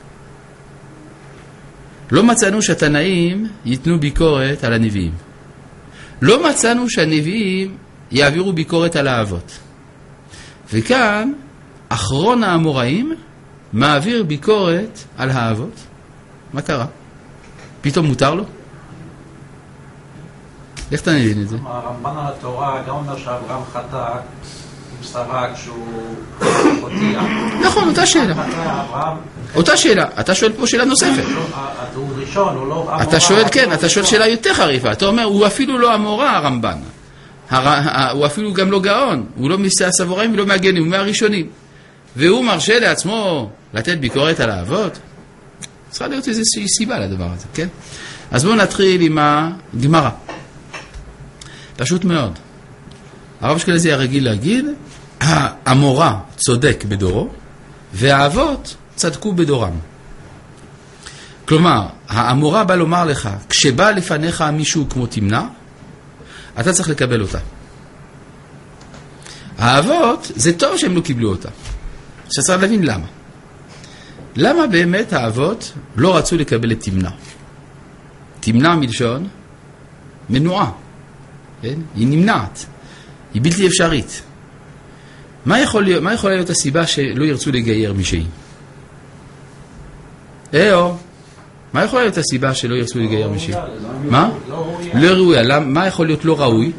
לא מצאנו שהתנאים ייתנו ביקורת על הנביאים. לא מצאנו שהנביאים יעבירו ביקורת על האבות. וכאן אחרון האמוראים מעביר ביקורת על האבות. מה קרה? פתאום מותר לו? איך אתה מבין את זה? הרמב"ן על התורה גם אומר שאברהם חטא עם שרה כשהוא הודיע. נכון, אותה שאלה. אותה שאלה. אתה שואל פה שאלה נוספת. הוא ראשון, הוא לא אמורה. אתה שואל, כן, אתה שואל שאלה יותר חריפה. אתה אומר, הוא אפילו לא אמורה הרמב"ן. הוא אפילו גם לא גאון. הוא לא מהסבוראים ולא מהגנים, הוא מהראשונים. והוא מרשה לעצמו לתת ביקורת על האבות. צריכה להיות איזושהי סיבה לדבר הזה, כן? אז בואו נתחיל עם הגמרא. פשוט מאוד. הרב אשכנזי היה רגיל להגיד, המורה צודק בדורו, והאבות צדקו בדורם. כלומר, המורה בא לומר לך, כשבא לפניך מישהו כמו תמנע, אתה צריך לקבל אותה. האבות, זה טוב שהם לא קיבלו אותה. שצריך להבין למה. למה באמת האבות לא רצו לקבל את תמנע? תמנע מלשון מנועה. כן? היא נמנעת. היא בלתי אפשרית. מה יכול להיות, מה יכולה להיות הסיבה שלא ירצו לגייר מישהי? אהו, מה יכולה להיות הסיבה שלא ירצו לגייר מישהי? מה? לא ראויה. מה יכול להיות לא ראוי?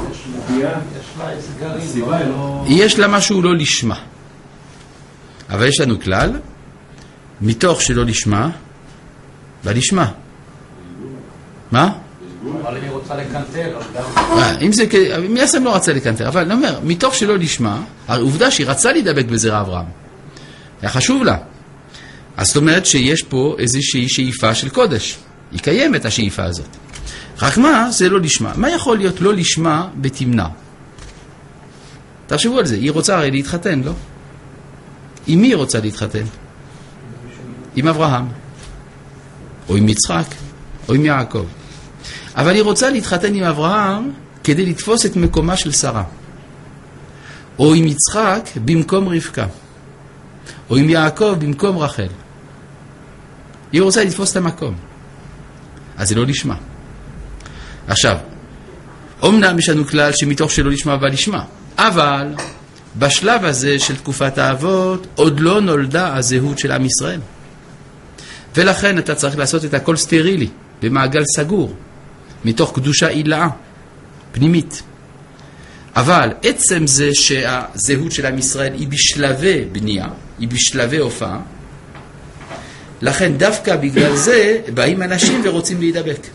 יש לה משהו לא לשמה. אבל יש לנו כלל, מתוך שלא לשמה, ולשמה. מה? אבל אני רוצה לקנטר. אם זה, מי עשם לא רצה לקנטר, אבל אני אומר, מתוך שלא לשמה, העובדה שהיא רצה להידבק בזרע אברהם. היה חשוב לה. אז זאת אומרת שיש פה איזושהי שאיפה של קודש. היא קיימת השאיפה הזאת. רק מה? זה לא לשמה. מה יכול להיות לא לשמה בתמנע? תחשבו על זה. היא רוצה הרי להתחתן, לא? עם מי היא רוצה להתחתן? עם אברהם. או עם יצחק. או עם יעקב. אבל היא רוצה להתחתן עם אברהם כדי לתפוס את מקומה של שרה. או עם יצחק במקום רבקה. או עם יעקב במקום רחל. היא רוצה לתפוס את המקום. אז זה לא לשמה. עכשיו, אומנם יש לנו כלל שמתוך שלא לשמה בא לשמה. אבל בשלב הזה של תקופת האבות עוד לא נולדה הזהות של עם ישראל. ולכן אתה צריך לעשות את הכל סטרילי, במעגל סגור, מתוך קדושה עילאה, פנימית. אבל עצם זה שהזהות של עם ישראל היא בשלבי בנייה, היא בשלבי הופעה, לכן דווקא בגלל זה באים אנשים ורוצים להידבק.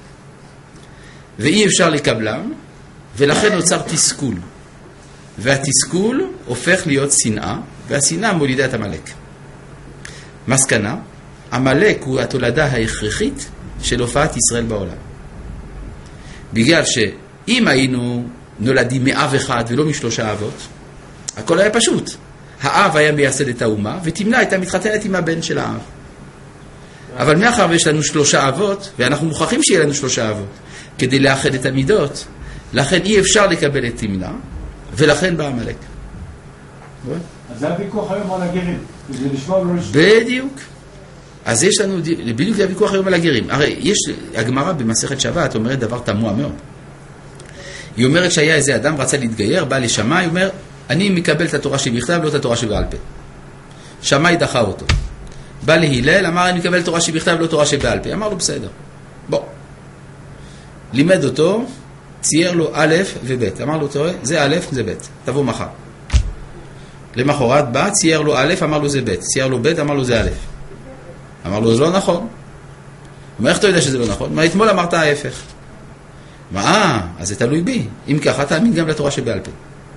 ואי אפשר לקבלם, ולכן נוצר תסכול. והתסכול הופך להיות שנאה, והשנאה מולידה את המלאק. מסקנה, המלאק הוא התולדה ההכרחית של הופעת ישראל בעולם. בגלל שאם היינו נולדים מאב אחד ולא משלושה אבות, הכל היה פשוט. האב היה מייסד את האומה, ותמנע הייתה מתחתנת עם הבן של האב. אבל מאחר ויש לנו שלושה אבות, ואנחנו מוכרחים שיהיה לנו שלושה אבות, כדי לאחד את המידות, לכן אי אפשר לקבל את תמנע, ולכן בא המלאק. אז זה הוויכוח היום על הגרים. זה לשמוע ולא לשמוע. בדיוק. אז יש לנו, בדיוק זה הוויכוח היום על הגרים. הרי יש, הגמרא במסכת שבת אומרת דבר תמוה מאוד. היא אומרת שהיה איזה אדם רצה להתגייר, בא לשמאי, אומר, אני מקבל את התורה שבכתב, לא את התורה שבעל פה. שמאי דחה אותו. בא להילל, אמר, אני מקבל תורה שבכתב, לא תורה שבעל פה. אמר לו, בסדר. בוא. לימד אותו, צייר לו א' וב'. אמר לו, תראה, זה א', זה ב'. תבוא מחר. למחרת בא, צייר לו א', אמר לו זה ב'. צייר לו ב', אמר לו זה א'. אמר לו, זה לא נכון. אומר, איך אתה יודע שזה לא נכון? מה, אתמול אמרת ההפך. מה, אז זה תלוי בי. אם ככה, תאמין גם לתורה שבעל פה.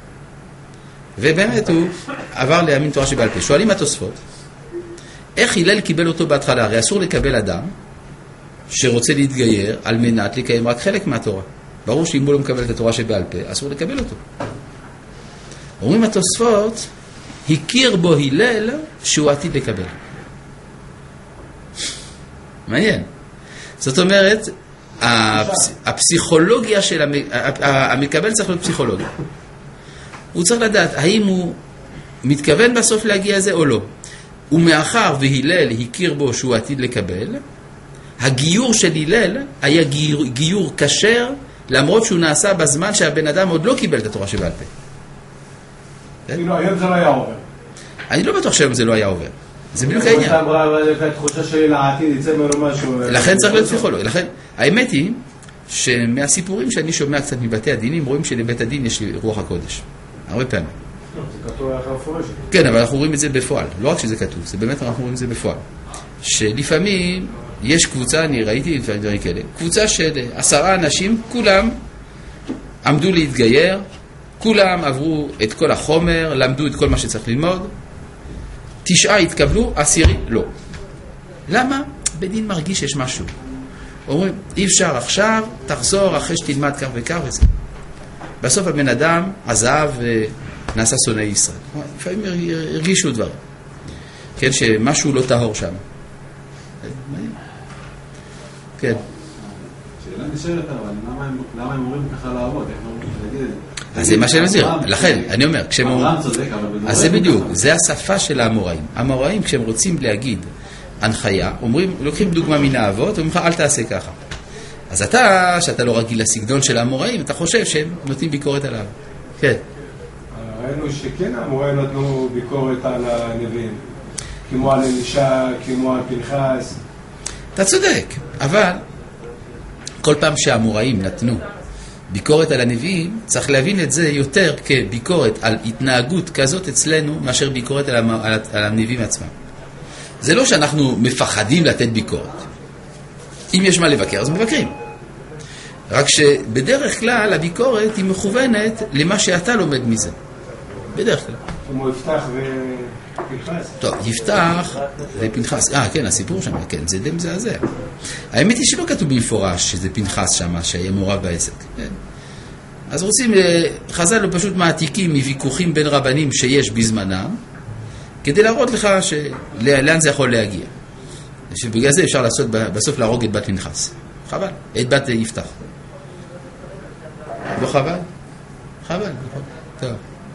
ובאמת הוא עבר להאמין תורה שבעל פה. שואלים התוספות, איך הלל קיבל אותו בהתחלה? הרי אסור לקבל אדם שרוצה להתגייר על מנת לקיים רק חלק מהתורה. ברור שאם הוא לא מקבל את התורה שבעל פה, אסור לקבל אותו. אומרים התוספות, הכיר בו הלל שהוא עתיד לקבל. מעניין. זאת אומרת, הפס... הפסיכולוגיה של המ... המקבל צריך להיות פסיכולוגיה. הוא צריך לדעת האם הוא מתכוון בסוף להגיע לזה או לא. ומאחר והלל הכיר בו שהוא עתיד לקבל, הגיור של הלל היה גיור, גיור כשר, למרות שהוא נעשה בזמן שהבן אדם עוד לא קיבל את התורה שבעל פה. כאילו, היום זה לא היה עובר. אני לא בטוח שהיום זה לא היה עובר. זה בדיוק העניין. אתה אמרה, אבל יש תחושה שלי לעתיד, יצא ממנו משהו. לכן צריך להיות פסיכולוג. לכן, האמת היא שמהסיפורים שאני שומע קצת מבתי הדינים, רואים שלבית הדין יש רוח הקודש. הרבה פעמים. זה כתוב אחר פורשת. כן, אבל אנחנו רואים את זה בפועל. לא רק שזה כתוב, זה באמת אנחנו רואים את זה בפועל. שלפעמים יש קבוצה, אני ראיתי דברים כאלה, קבוצה של עשרה אנשים, כולם עמדו להתגייר, כולם עברו את כל החומר, למדו את כל מה שצריך ללמוד, תשעה התקבלו, עשירי לא. למה? בדין מרגיש שיש משהו. אומרים, אי אפשר עכשיו, תחזור אחרי שתלמד כך וכך וזה. בסוף הבן אדם עזב ונעשה שונא ישראל. לפעמים הרגישו דבר. כן, שמשהו לא טהור שם. כן. שאלה נשארת אבל, למה הם אומרים ככה לעבוד? איך אומרים, תגיד את זה? אז זה מה שאני מסביר. לכן, אני אומר, כשהם אומרים... אברהם צודק, אבל בדורנו... אז זה בדיוק, זה השפה של האמוראים. האמוראים, כשהם רוצים להגיד הנחיה, אומרים, לוקחים דוגמה מן האבות, ואומרים לך, אל תעשה ככה. אז אתה, שאתה לא רגיל לסגנון של האמוראים, אתה חושב שהם נותנים ביקורת עליו. כן. ראינו שכן האמוראים נתנו ביקורת על הנביאים. כמו על אלישע, כמו על פנחס. אתה צודק, אבל כל פעם שהאמוראים נתנו ביקורת על הנביאים, צריך להבין את זה יותר כביקורת על התנהגות כזאת אצלנו, מאשר ביקורת על, על, על הנביאים עצמם. זה לא שאנחנו מפחדים לתת ביקורת. אם יש מה לבקר, אז מבקרים. רק שבדרך כלל הביקורת היא מכוונת למה שאתה לומד מזה. בדרך כלל. כמו יפתח ופנחס. טוב, יפתח ופנחס. אה, כן, הסיפור שם, כן, זה די מזעזע. האמת היא שלא כתוב במפורש שזה פנחס שם, שהיה מעורב בעסק. כן. אז רוצים, חז"ל לא פשוט מעתיקים מוויכוחים בין רבנים שיש בזמנם, כדי להראות לך לאן זה יכול להגיע. שבגלל זה אפשר לעשות בסוף להרוג את בת פנחס. חבל, את בת יפתח. לא חבל? חבל, טוב.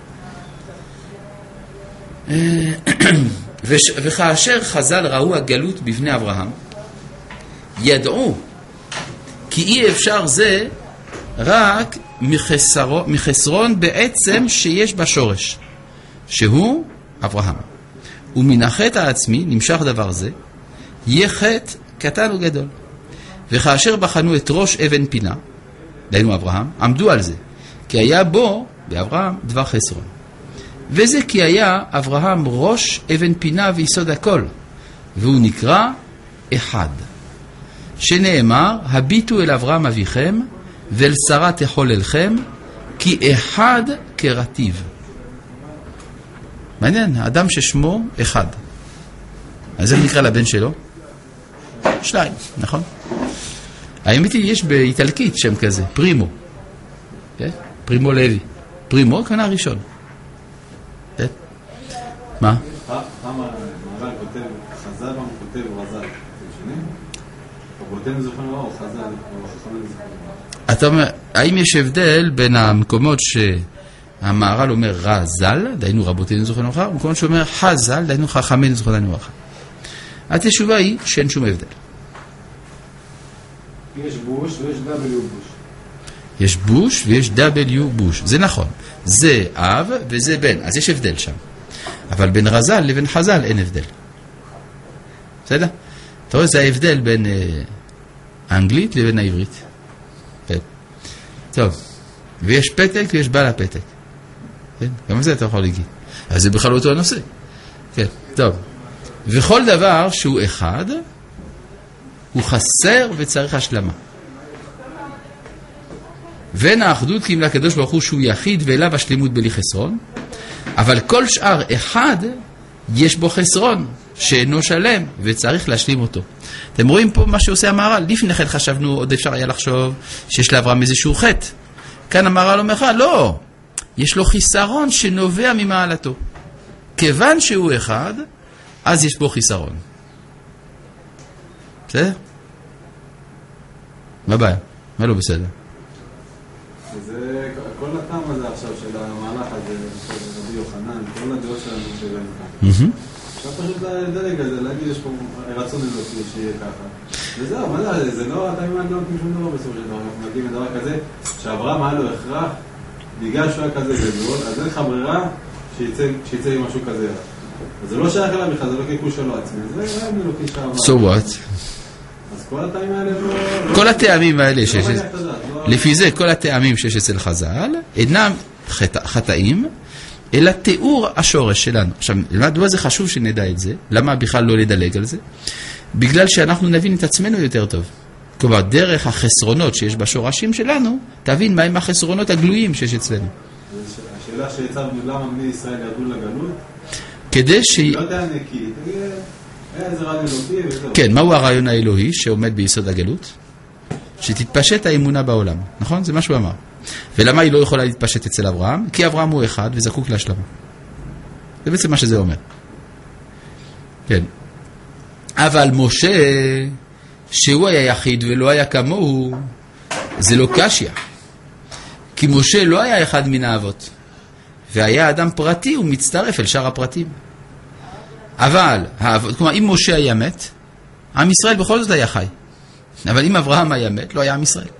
וכאשר חז"ל ראו הגלות בבני אברהם, ידעו כי אי אפשר זה רק מחסרון, מחסרון בעצם שיש בשורש, שהוא אברהם. ומן החטא העצמי נמשך דבר זה, יהיה חטא קטן וגדול. וכאשר בחנו את ראש אבן פינה, דהיינו אברהם, עמדו על זה, כי היה בו, באברהם, דבר חסרון. וזה כי היה אברהם ראש אבן פינה ויסוד הכל, והוא נקרא אחד. שנאמר, הביטו אל אברהם אביכם, ואל שרה תחוללכם, כי אחד כרטיב. מעניין, האדם ששמו אחד. אז זה נקרא לבן שלו? שניים, נכון? האמת היא, יש באיטלקית שם כזה, פרימו. כן? פרימו לוי. פרימו, כמובן הראשון. כן? מה? כמה מערל כותב חז"ל, מה הוא כותב רז"ל? אתם שונים? הוא כותב מזוכן רע, או חז"ל, או חכמים מזוכן רע. אתה אומר, האם יש הבדל בין המקומות שהמערל אומר רז"ל, דהיינו רבותינו זוכרנו לברכה, ומקומות שאומר חז"ל, דהיינו חכמינו זוכרנו לברכה? התשובה היא שאין שום הבדל. יש בוש ויש דאבליו בוש. יש בוש ויש דאבליו בוש. זה נכון. זה אב וזה בן. אז יש הבדל שם. אבל בין רז"ל לבין חז"ל אין הבדל. בסדר? אתה רואה, זה ההבדל בין אה, האנגלית לבין העברית. כן. טוב. ויש פתק ויש בעל הפתק. כן? גם זה אתה יכול להגיד. אבל זה בכלל אותו הנושא. כן. טוב. וכל דבר שהוא אחד, הוא חסר וצריך השלמה. ואין האחדות כי אם לקדוש ברוך הוא שהוא יחיד ואליו השלימות בלי חסרון, אבל כל שאר אחד יש בו חסרון שאינו שלם וצריך להשלים אותו. אתם רואים פה מה שעושה המהר"ל. לפני כן חשבנו, עוד אפשר היה לחשוב שיש לאברהם איזשהו חטא. כאן המהר"ל אומר לך, לא, יש לו חיסרון שנובע ממעלתו. כיוון שהוא אחד, אז יש בו חיסרון. בסדר? מה הבעיה? מה לא בסדר? זה כל הטעם הזה עכשיו של המהלך הזה, של רבי יוחנן, כל הדעות שלנו שלנו כאן. עכשיו פשוט לדלג על זה, להגיד יש פה רצון אלוקי שיהיה ככה. וזהו, מה זה? זה לא, אתה אימן לא נותנים שום דבר בסופו של דבר. אנחנו מגיעים לדבר כזה, שאברהם היה לו הכרח, בגלל שהוא היה כזה גדול, אז אין לך ברירה שיצא עם משהו כזה. אז זה לא שייך אליו בכלל, זה לא קיקוש שלו עצמי, זה רעיון אלוקי שאברהם. So what? אז כל הטעמים האלה לא... כל הטעמים האלה שיש... לפי זה, כל הטעמים שיש אצל חז"ל אינם חטאים, אלא תיאור השורש שלנו. עכשיו, מדוע זה חשוב שנדע את זה? למה בכלל לא לדלג על זה? בגלל שאנחנו נבין את עצמנו יותר טוב. כלומר, דרך החסרונות שיש בשורשים שלנו, תבין מהם החסרונות הגלויים שיש אצלנו. השאלה שהצבנו, למה בני ישראל ירדו לגלות? כדי ש... לא יודע נקי, תגיד, איזה רעיון אלוקי וזהו. כן, מהו הרעיון האלוהי שעומד ביסוד הגלות? שתתפשט האמונה בעולם, נכון? זה מה שהוא אמר. ולמה היא לא יכולה להתפשט אצל אברהם? כי אברהם הוא אחד וזקוק להשלמה. זה בעצם מה שזה אומר. כן. אבל משה, שהוא היה יחיד ולא היה כמוהו, זה לא קשיא. כי משה לא היה אחד מן האבות, והיה אדם פרטי, הוא מצטרף אל שאר הפרטים. אבל, האבות, כלומר, אם משה היה מת, עם ישראל בכל זאת היה חי. אבל אם אברהם היה מת, לא היה עם ישראל.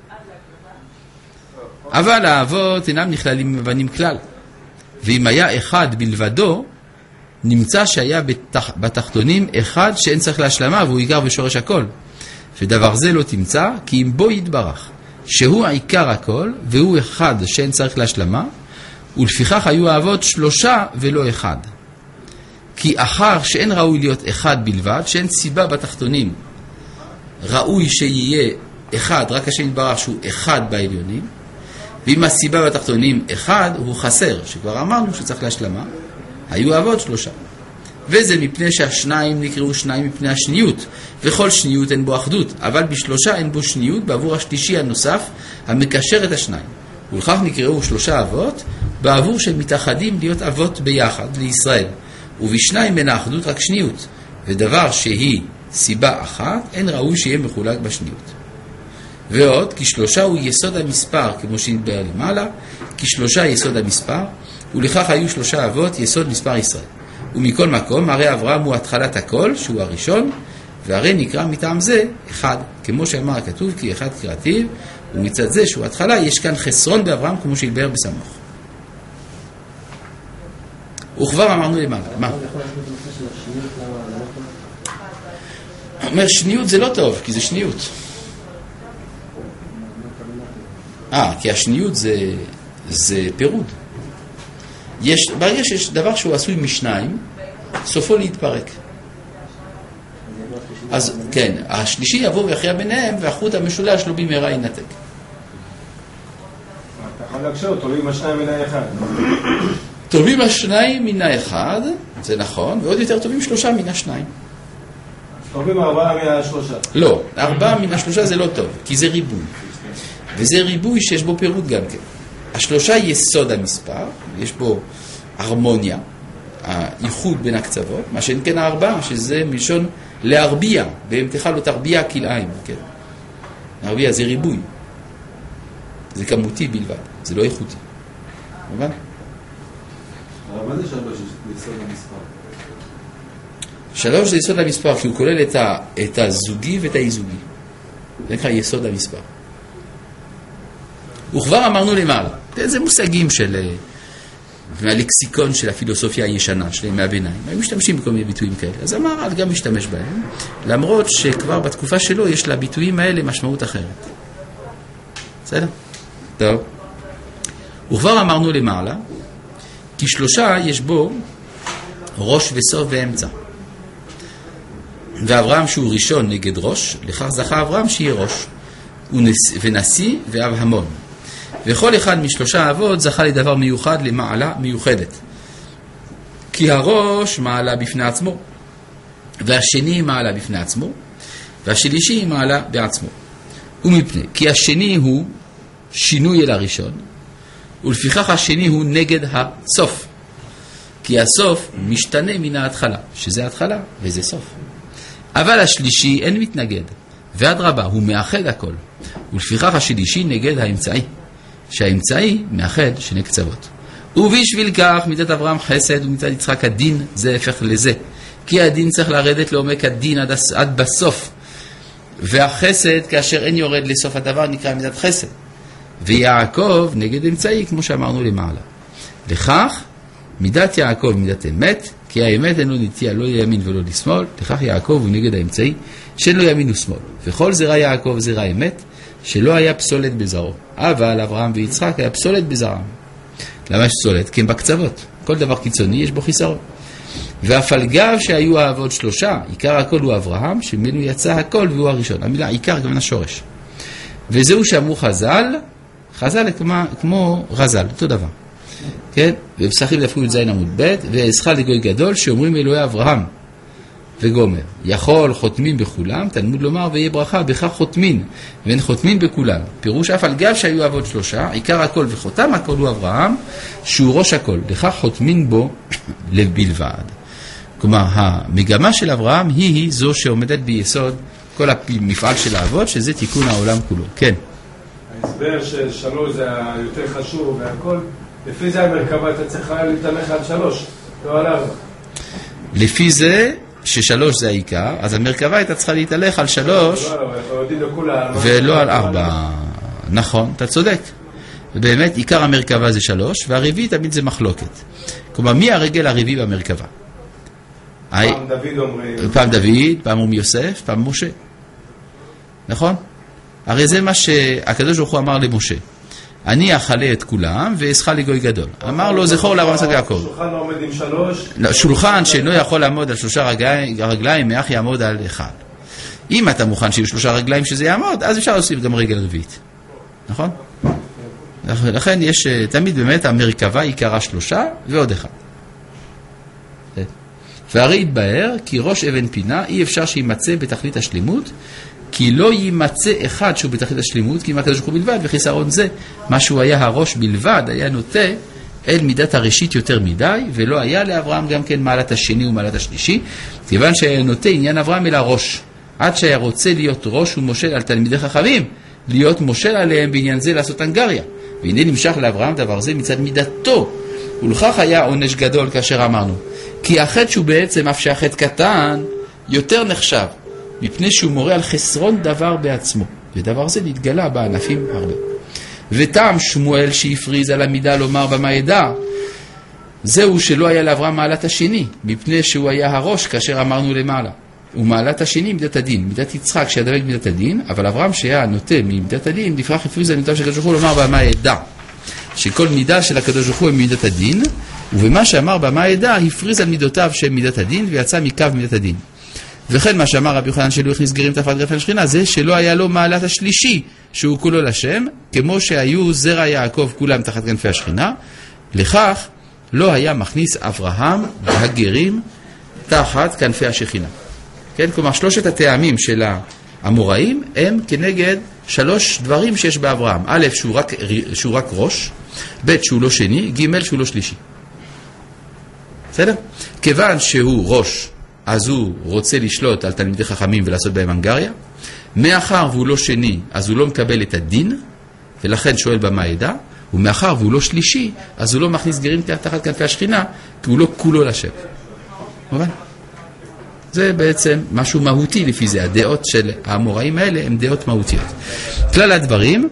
אבל האבות אינם נכללים מבנים כלל. ואם היה אחד בלבדו, נמצא שהיה בתח... בתחתונים אחד שאין צריך להשלמה, והוא עיקר ושורש הכל. ודבר זה לא תמצא, כי אם בו יתברך, שהוא עיקר הכל, והוא אחד שאין צריך להשלמה, ולפיכך היו האבות שלושה ולא אחד. כי אחר שאין ראוי להיות אחד בלבד, שאין סיבה בתחתונים, ראוי שיהיה אחד, רק השם יתברך שהוא אחד בעליונים, ואם הסיבה בתחתונים אחד, הוא חסר, שכבר אמרנו שצריך להשלמה, היו האבות שלושה. וזה מפני שהשניים נקראו שניים מפני השניות, וכל שניות אין בו אחדות, אבל בשלושה אין בו שניות בעבור השלישי הנוסף המקשר את השניים. ולכך נקראו שלושה אבות, בעבור שהם מתאחדים להיות אבות ביחד לישראל. ובשניים אין האחדות רק שניות, ודבר שהיא סיבה אחת, אין ראוי שיהיה מחולק בשניות. ועוד, כי שלושה הוא יסוד המספר, כמו שנדבר למעלה, כי שלושה יסוד המספר, ולכך היו שלושה אבות יסוד מספר ישראל. ומכל מקום, הרי אברהם הוא התחלת הכל, שהוא הראשון, והרי נקרא מטעם זה אחד, כמו שאמר הכתוב, כי אחד קראתיו, ומצד זה שהוא התחלה, יש כאן חסרון באברהם, כמו שהתבאר בסמוך. וכבר אמרנו למעלה, מה? אומר, שניות זה לא טוב, כי זה שניות. אה, כי השניות זה, זה פירוד. יש, ברגע שיש דבר שהוא עשוי משניים, סופו להתפרק. אז כן, השלישי יבוא ויחיה ביניהם, והחוט המשולש לא במהרה ינתק. אתה יכול להקשר, תולים השניים מן האחד. טובים השניים מן האחד, זה נכון, ועוד יותר טובים שלושה מן השניים. טובים ארבעה מן השלושה. לא, ארבעה מן השלושה זה לא טוב, כי זה ריבוי. וזה ריבוי שיש בו פירוט גם כן. השלושה יסוד המספר, יש בו הרמוניה, האיחוד בין הקצוות, מה שאין כן הארבעה, שזה מלשון להרביע, בהמתך לא תרביע כלאיים, כן? להרביע זה ריבוי. זה כמותי בלבד, זה לא איכותי. מובן? אבל מה זה שלוש יסוד המספר? שלוש זה יסוד המספר, כי הוא כולל את, ה, את הזוגי ואת האיזוגי. זה נקרא יסוד המספר. וכבר אמרנו למעלה, זה מושגים של, מהלקסיקון של הפילוסופיה הישנה, של ימי הביניים. הם משתמשים בכל מיני ביטויים כאלה. אז המהר"ל גם משתמש בהם, למרות שכבר בתקופה שלו יש לביטויים האלה משמעות אחרת. בסדר? טוב. וכבר אמרנו למעלה, כי שלושה יש בו ראש וסוף ואמצע. ואברהם שהוא ראשון נגד ראש, לכך זכה אברהם שיהיה ראש, ונשיא ואב המון. וכל אחד משלושה אבות זכה לדבר מיוחד למעלה מיוחדת. כי הראש מעלה בפני עצמו, והשני מעלה בפני עצמו, והשלישי מעלה בעצמו. ומפני, כי השני הוא שינוי אל הראשון, ולפיכך השני הוא נגד הסוף. כי הסוף משתנה מן ההתחלה, שזה ההתחלה וזה סוף. אבל השלישי אין מתנגד, ואדרבה הוא מאחד הכל, ולפיכך השלישי נגד האמצעי, שהאמצעי מאחד שני קצוות. ובשביל כך מצד אברהם חסד ומצד יצחק הדין, זה הפך לזה. כי הדין צריך לרדת לעומק הדין עד, עד בסוף, והחסד כאשר אין יורד לסוף הדבר נקרא מצד חסד. ויעקב נגד אמצעי, כמו שאמרנו למעלה. לכך מידת יעקב מידת אמת, כי האמת אינו נטייה לא לימין ולא לשמאל, לכך יעקב הוא נגד האמצעי שאין לו ימין ושמאל. וכל זרע יעקב זרע אמת, שלא היה פסולת בזרעו. אבל אברהם ויצחק היה פסולת בזרעם. למה יש פסולת? כי הם בקצוות. כל דבר קיצוני יש בו חיסרון. והפלגב שהיו האבות שלושה, עיקר הכל הוא אברהם, שממנו יצא הכל והוא הראשון. המילה עיקר גם השורש. וזהו שאמרו חז"ל, חז"ל כמו, כמו רז"ל, אותו דבר. כן? ובפסחים דפקו את זין עמוד ב' ועזכה לגוי גדול שאומרים אלוהי אברהם וגומר. יכול חותמים בכולם, תלמוד לומר ויהיה ברכה, בכך חותמים, ואין חותמים בכולם. פירוש אף על גב שהיו אבות שלושה, עיקר הכל וחותם הכל הוא אברהם, שהוא ראש הכל, לכך חותמים בו בלבד. כלומר, המגמה של אברהם היא, היא זו שעומדת ביסוד כל המפעל של האבות, שזה תיקון העולם כולו. כן. ההסבר של שלוש זה היותר חשוב והכל, לפי זה המרכבה אתה צריכה להתאמך על שלוש, לא על ארבע. לפי זה ששלוש זה העיקר, אז המרכבה הייתה צריכה להתהלך על שלוש ולא על ארבע. נכון, אתה צודק. באמת עיקר המרכבה זה שלוש, והרביעי תמיד זה מחלוקת. כלומר, מי הרגל הרביעי במרכבה? פעם דוד אומרים. פעם דוד, פעם אום יוסף, פעם משה. נכון? הרי זה מה שהקדוש ברוך הוא אמר למשה. אני אחלה את כולם ואסחה לגוי גדול. אמר לו זכור לאברהם יצחק ויעקב. שולחן עומד עם שלוש. שולחן שאינו יכול לעמוד על שלושה רגליים, מאח יעמוד על אחד. אם אתה מוכן שיהיו שלושה רגליים שזה יעמוד, אז אפשר להוסיף גם רגל רביעית. נכון? לכן יש תמיד באמת המרכבה עיקרה שלושה ועוד אחד. והרי יתבהר כי ראש אבן פינה אי אפשר שימצא בתכלית השלימות, כי לא יימצא אחד שהוא בתכלית השלימות, כי מה הקדוש ברוך הוא בלבד, וחיסרון זה, מה שהוא היה הראש בלבד, היה נוטה אל מידת הראשית יותר מדי, ולא היה לאברהם גם כן מעלת השני ומעלת השלישי, כיוון שהיה נוטה עניין אברהם אל הראש, עד שהיה רוצה להיות ראש ומושל על תלמידי חכמים, להיות מושל עליהם בעניין זה לעשות הנגריה, והנה נמשך לאברהם דבר זה מצד מידתו, ולכך היה עונש גדול כאשר אמרנו, כי החטא שהוא בעצם אף שהחטא קטן, יותר נחשב, מפני שהוא מורה על חסרון דבר בעצמו, ודבר זה נתגלה בענפים הרבה. וטעם שמואל שהפריז על המידה לומר במה ידע, זהו שלא היה לאברהם מעלת השני, מפני שהוא היה הראש כאשר אמרנו למעלה. ומעלת השני מידת הדין, מידת יצחק שידבק מידת הדין, אבל אברהם שהיה נוטה ממידת הדין, לפרח הפריז על מידה של הקדוש ברוך הוא לומר במה ידע, שכל מידה של הקדוש ברוך הוא היא מידת הדין, ובמה שאמר במה ידע הפריז על מידותיו של מידת הדין, ויצא מקו מידת הדין. וכן מה שאמר רבי יוחנן שלא הכניס גרים תחת גפן השכינה, זה שלא היה לו מעלת השלישי, שהוא כולו לשם, כמו שהיו זרע יעקב כולם תחת כנפי השכינה, לכך לא היה מכניס אברהם והגרים תחת כנפי השכינה. כן, כלומר שלושת הטעמים של האמוראים הם כנגד שלוש דברים שיש באברהם. א', שהוא רק, שהוא רק ראש, ב', שהוא לא שני, ג', שהוא לא שלישי. בסדר? כיוון שהוא ראש, אז הוא רוצה לשלוט על תלמידי חכמים ולעשות בהם הנגריה. מאחר והוא לא שני, אז הוא לא מקבל את הדין, ולכן שואל במה ידע. ומאחר והוא לא שלישי, אז הוא לא מכניס גרים תחת כנפי השכינה, כי הוא לא כולו לשם. מובן? זה בעצם משהו מהותי לפי זה. הדעות של האמוראים האלה הן דעות מהותיות. כלל הדברים,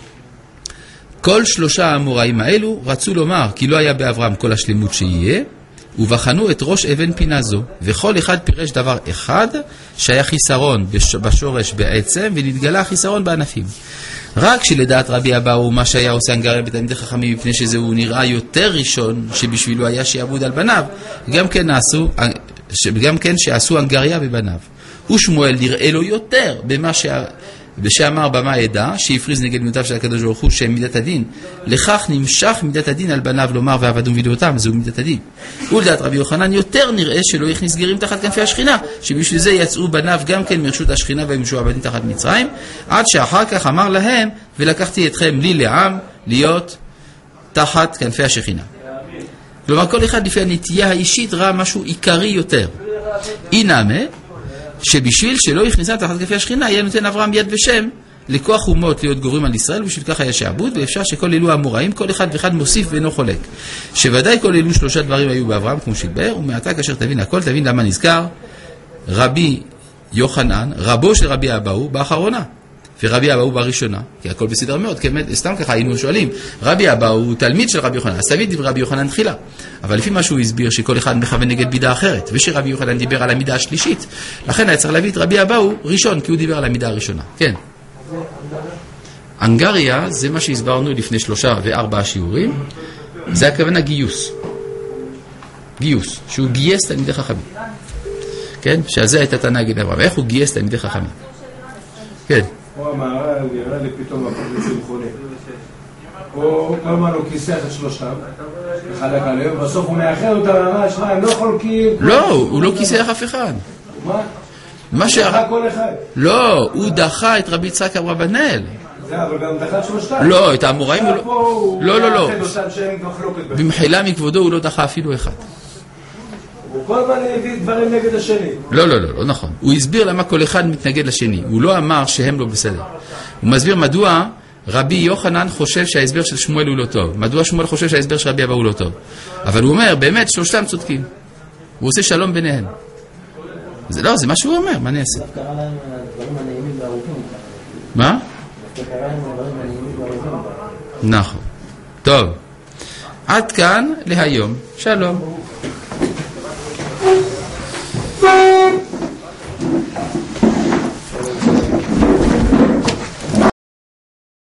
כל שלושה האמוראים האלו רצו לומר כי לא היה באברהם כל השלמות שיהיה, ובחנו את ראש אבן פינה זו, וכל אחד פירש דבר אחד שהיה חיסרון בשורש בעצם, ונתגלה חיסרון בענפים. רק שלדעת רבי אבאו מה שהיה עושה הנגריה בתלמידי חכמים, מפני שזהו נראה יותר ראשון שבשבילו היה שיעבוד על בניו, גם כן נעשו, גם כן שעשו הנגריה בבניו. ושמואל נראה לו יותר במה שה... ושאמר במה ידע, שהפריז נגד מידותיו של הקדוש ברוך הוא שהם מידת הדין. לכך נמשך מידת הדין על בניו לומר ועבדום וידעותם, זהו מידת הדין. ולדעת רבי יוחנן יותר נראה שלא יכניס גרים תחת כנפי השכינה, שבשביל זה יצאו בניו גם כן מרשות השכינה והם משועבדים תחת מצרים, עד שאחר כך אמר להם, ולקחתי אתכם לי לעם להיות תחת כנפי השכינה. כלומר כל אחד לפי הנטייה האישית ראה משהו עיקרי יותר. אינמה שבשביל שלא יכניסה תחת כנפי השכינה, יהיה נותן אברהם יד ושם לכוח אומות להיות גורים על ישראל, ובשביל כך היה שעבוד, ואפשר שכל אלו האמוראים, כל אחד ואחד מוסיף ואינו חולק. שוודאי כל אלו שלושה דברים היו באברהם, כמו שהתבאר, ומעתה כאשר תבין הכל, תבין למה נזכר רבי יוחנן, רבו של רבי אבאו, באחרונה, ורבי אבאו בראשונה, כי הכל בסדר מאוד, כי סתם ככה היינו שואלים, רבי אבאו הוא תלמיד של רבי יוחנן, אז תמיד דיבר רבי יוחנן תחילה, אבל לפי מה שהוא הסביר שכל אחד מכוון נגד מידה אחרת, ושרבי יוחנן דיבר על המידה השלישית, לכן היה צריך להביא את רבי אבאו ראשון, כי הוא דיבר על המידה הראשונה. כן. הנגריה זה מה שהסברנו לפני שלושה וארבעה שיעורים, זה הכוונה גיוס. גיוס, שהוא גייס תלמידי חכמים. כן? שעל זה הייתה טענה נגד אברהם. איך הוא גייס תלמידי חכמים? כן. הוא המהר"ל, יראה לי פתאום הפרדסים חולה. הוא כל הזמן הוא כיסח את שלושתם, וחלק עליהם, בסוף הוא מאחר אותם, ממש, מה, הם לא חולקים... לא, הוא לא כיסח אף אחד. מה? מה ש... דחה כל אחד. לא, הוא דחה את רבי יצחק אברבנאל. זה, אבל גם דחה את שלושתם. לא, את האמוראים הוא לא... לא, לא, לא. לא. במחילה מכבודו הוא לא דחה אפילו אחד. הוא כל הזמן הביא דברים נגד השני. לא, לא, לא, לא נכון. הוא הסביר למה כל אחד מתנגד לשני. הוא לא אמר שהם לא בסדר. הוא מסביר מדוע רבי יוחנן חושב שההסבר של שמואל הוא לא טוב. מדוע שמואל חושב שההסבר של רבי אבא הוא לא טוב? אבל הוא אומר, באמת, שלושתם צודקים. הוא עושה שלום ביניהם. זה לא, זה מה שהוא אומר, מה אני אעשה? דווקא קרא להם הדברים הנעימים והארוכים. מה? דווקא קרא להם הדברים הנעימים והארוכים. נכון. טוב. עד כאן להיום. שלום.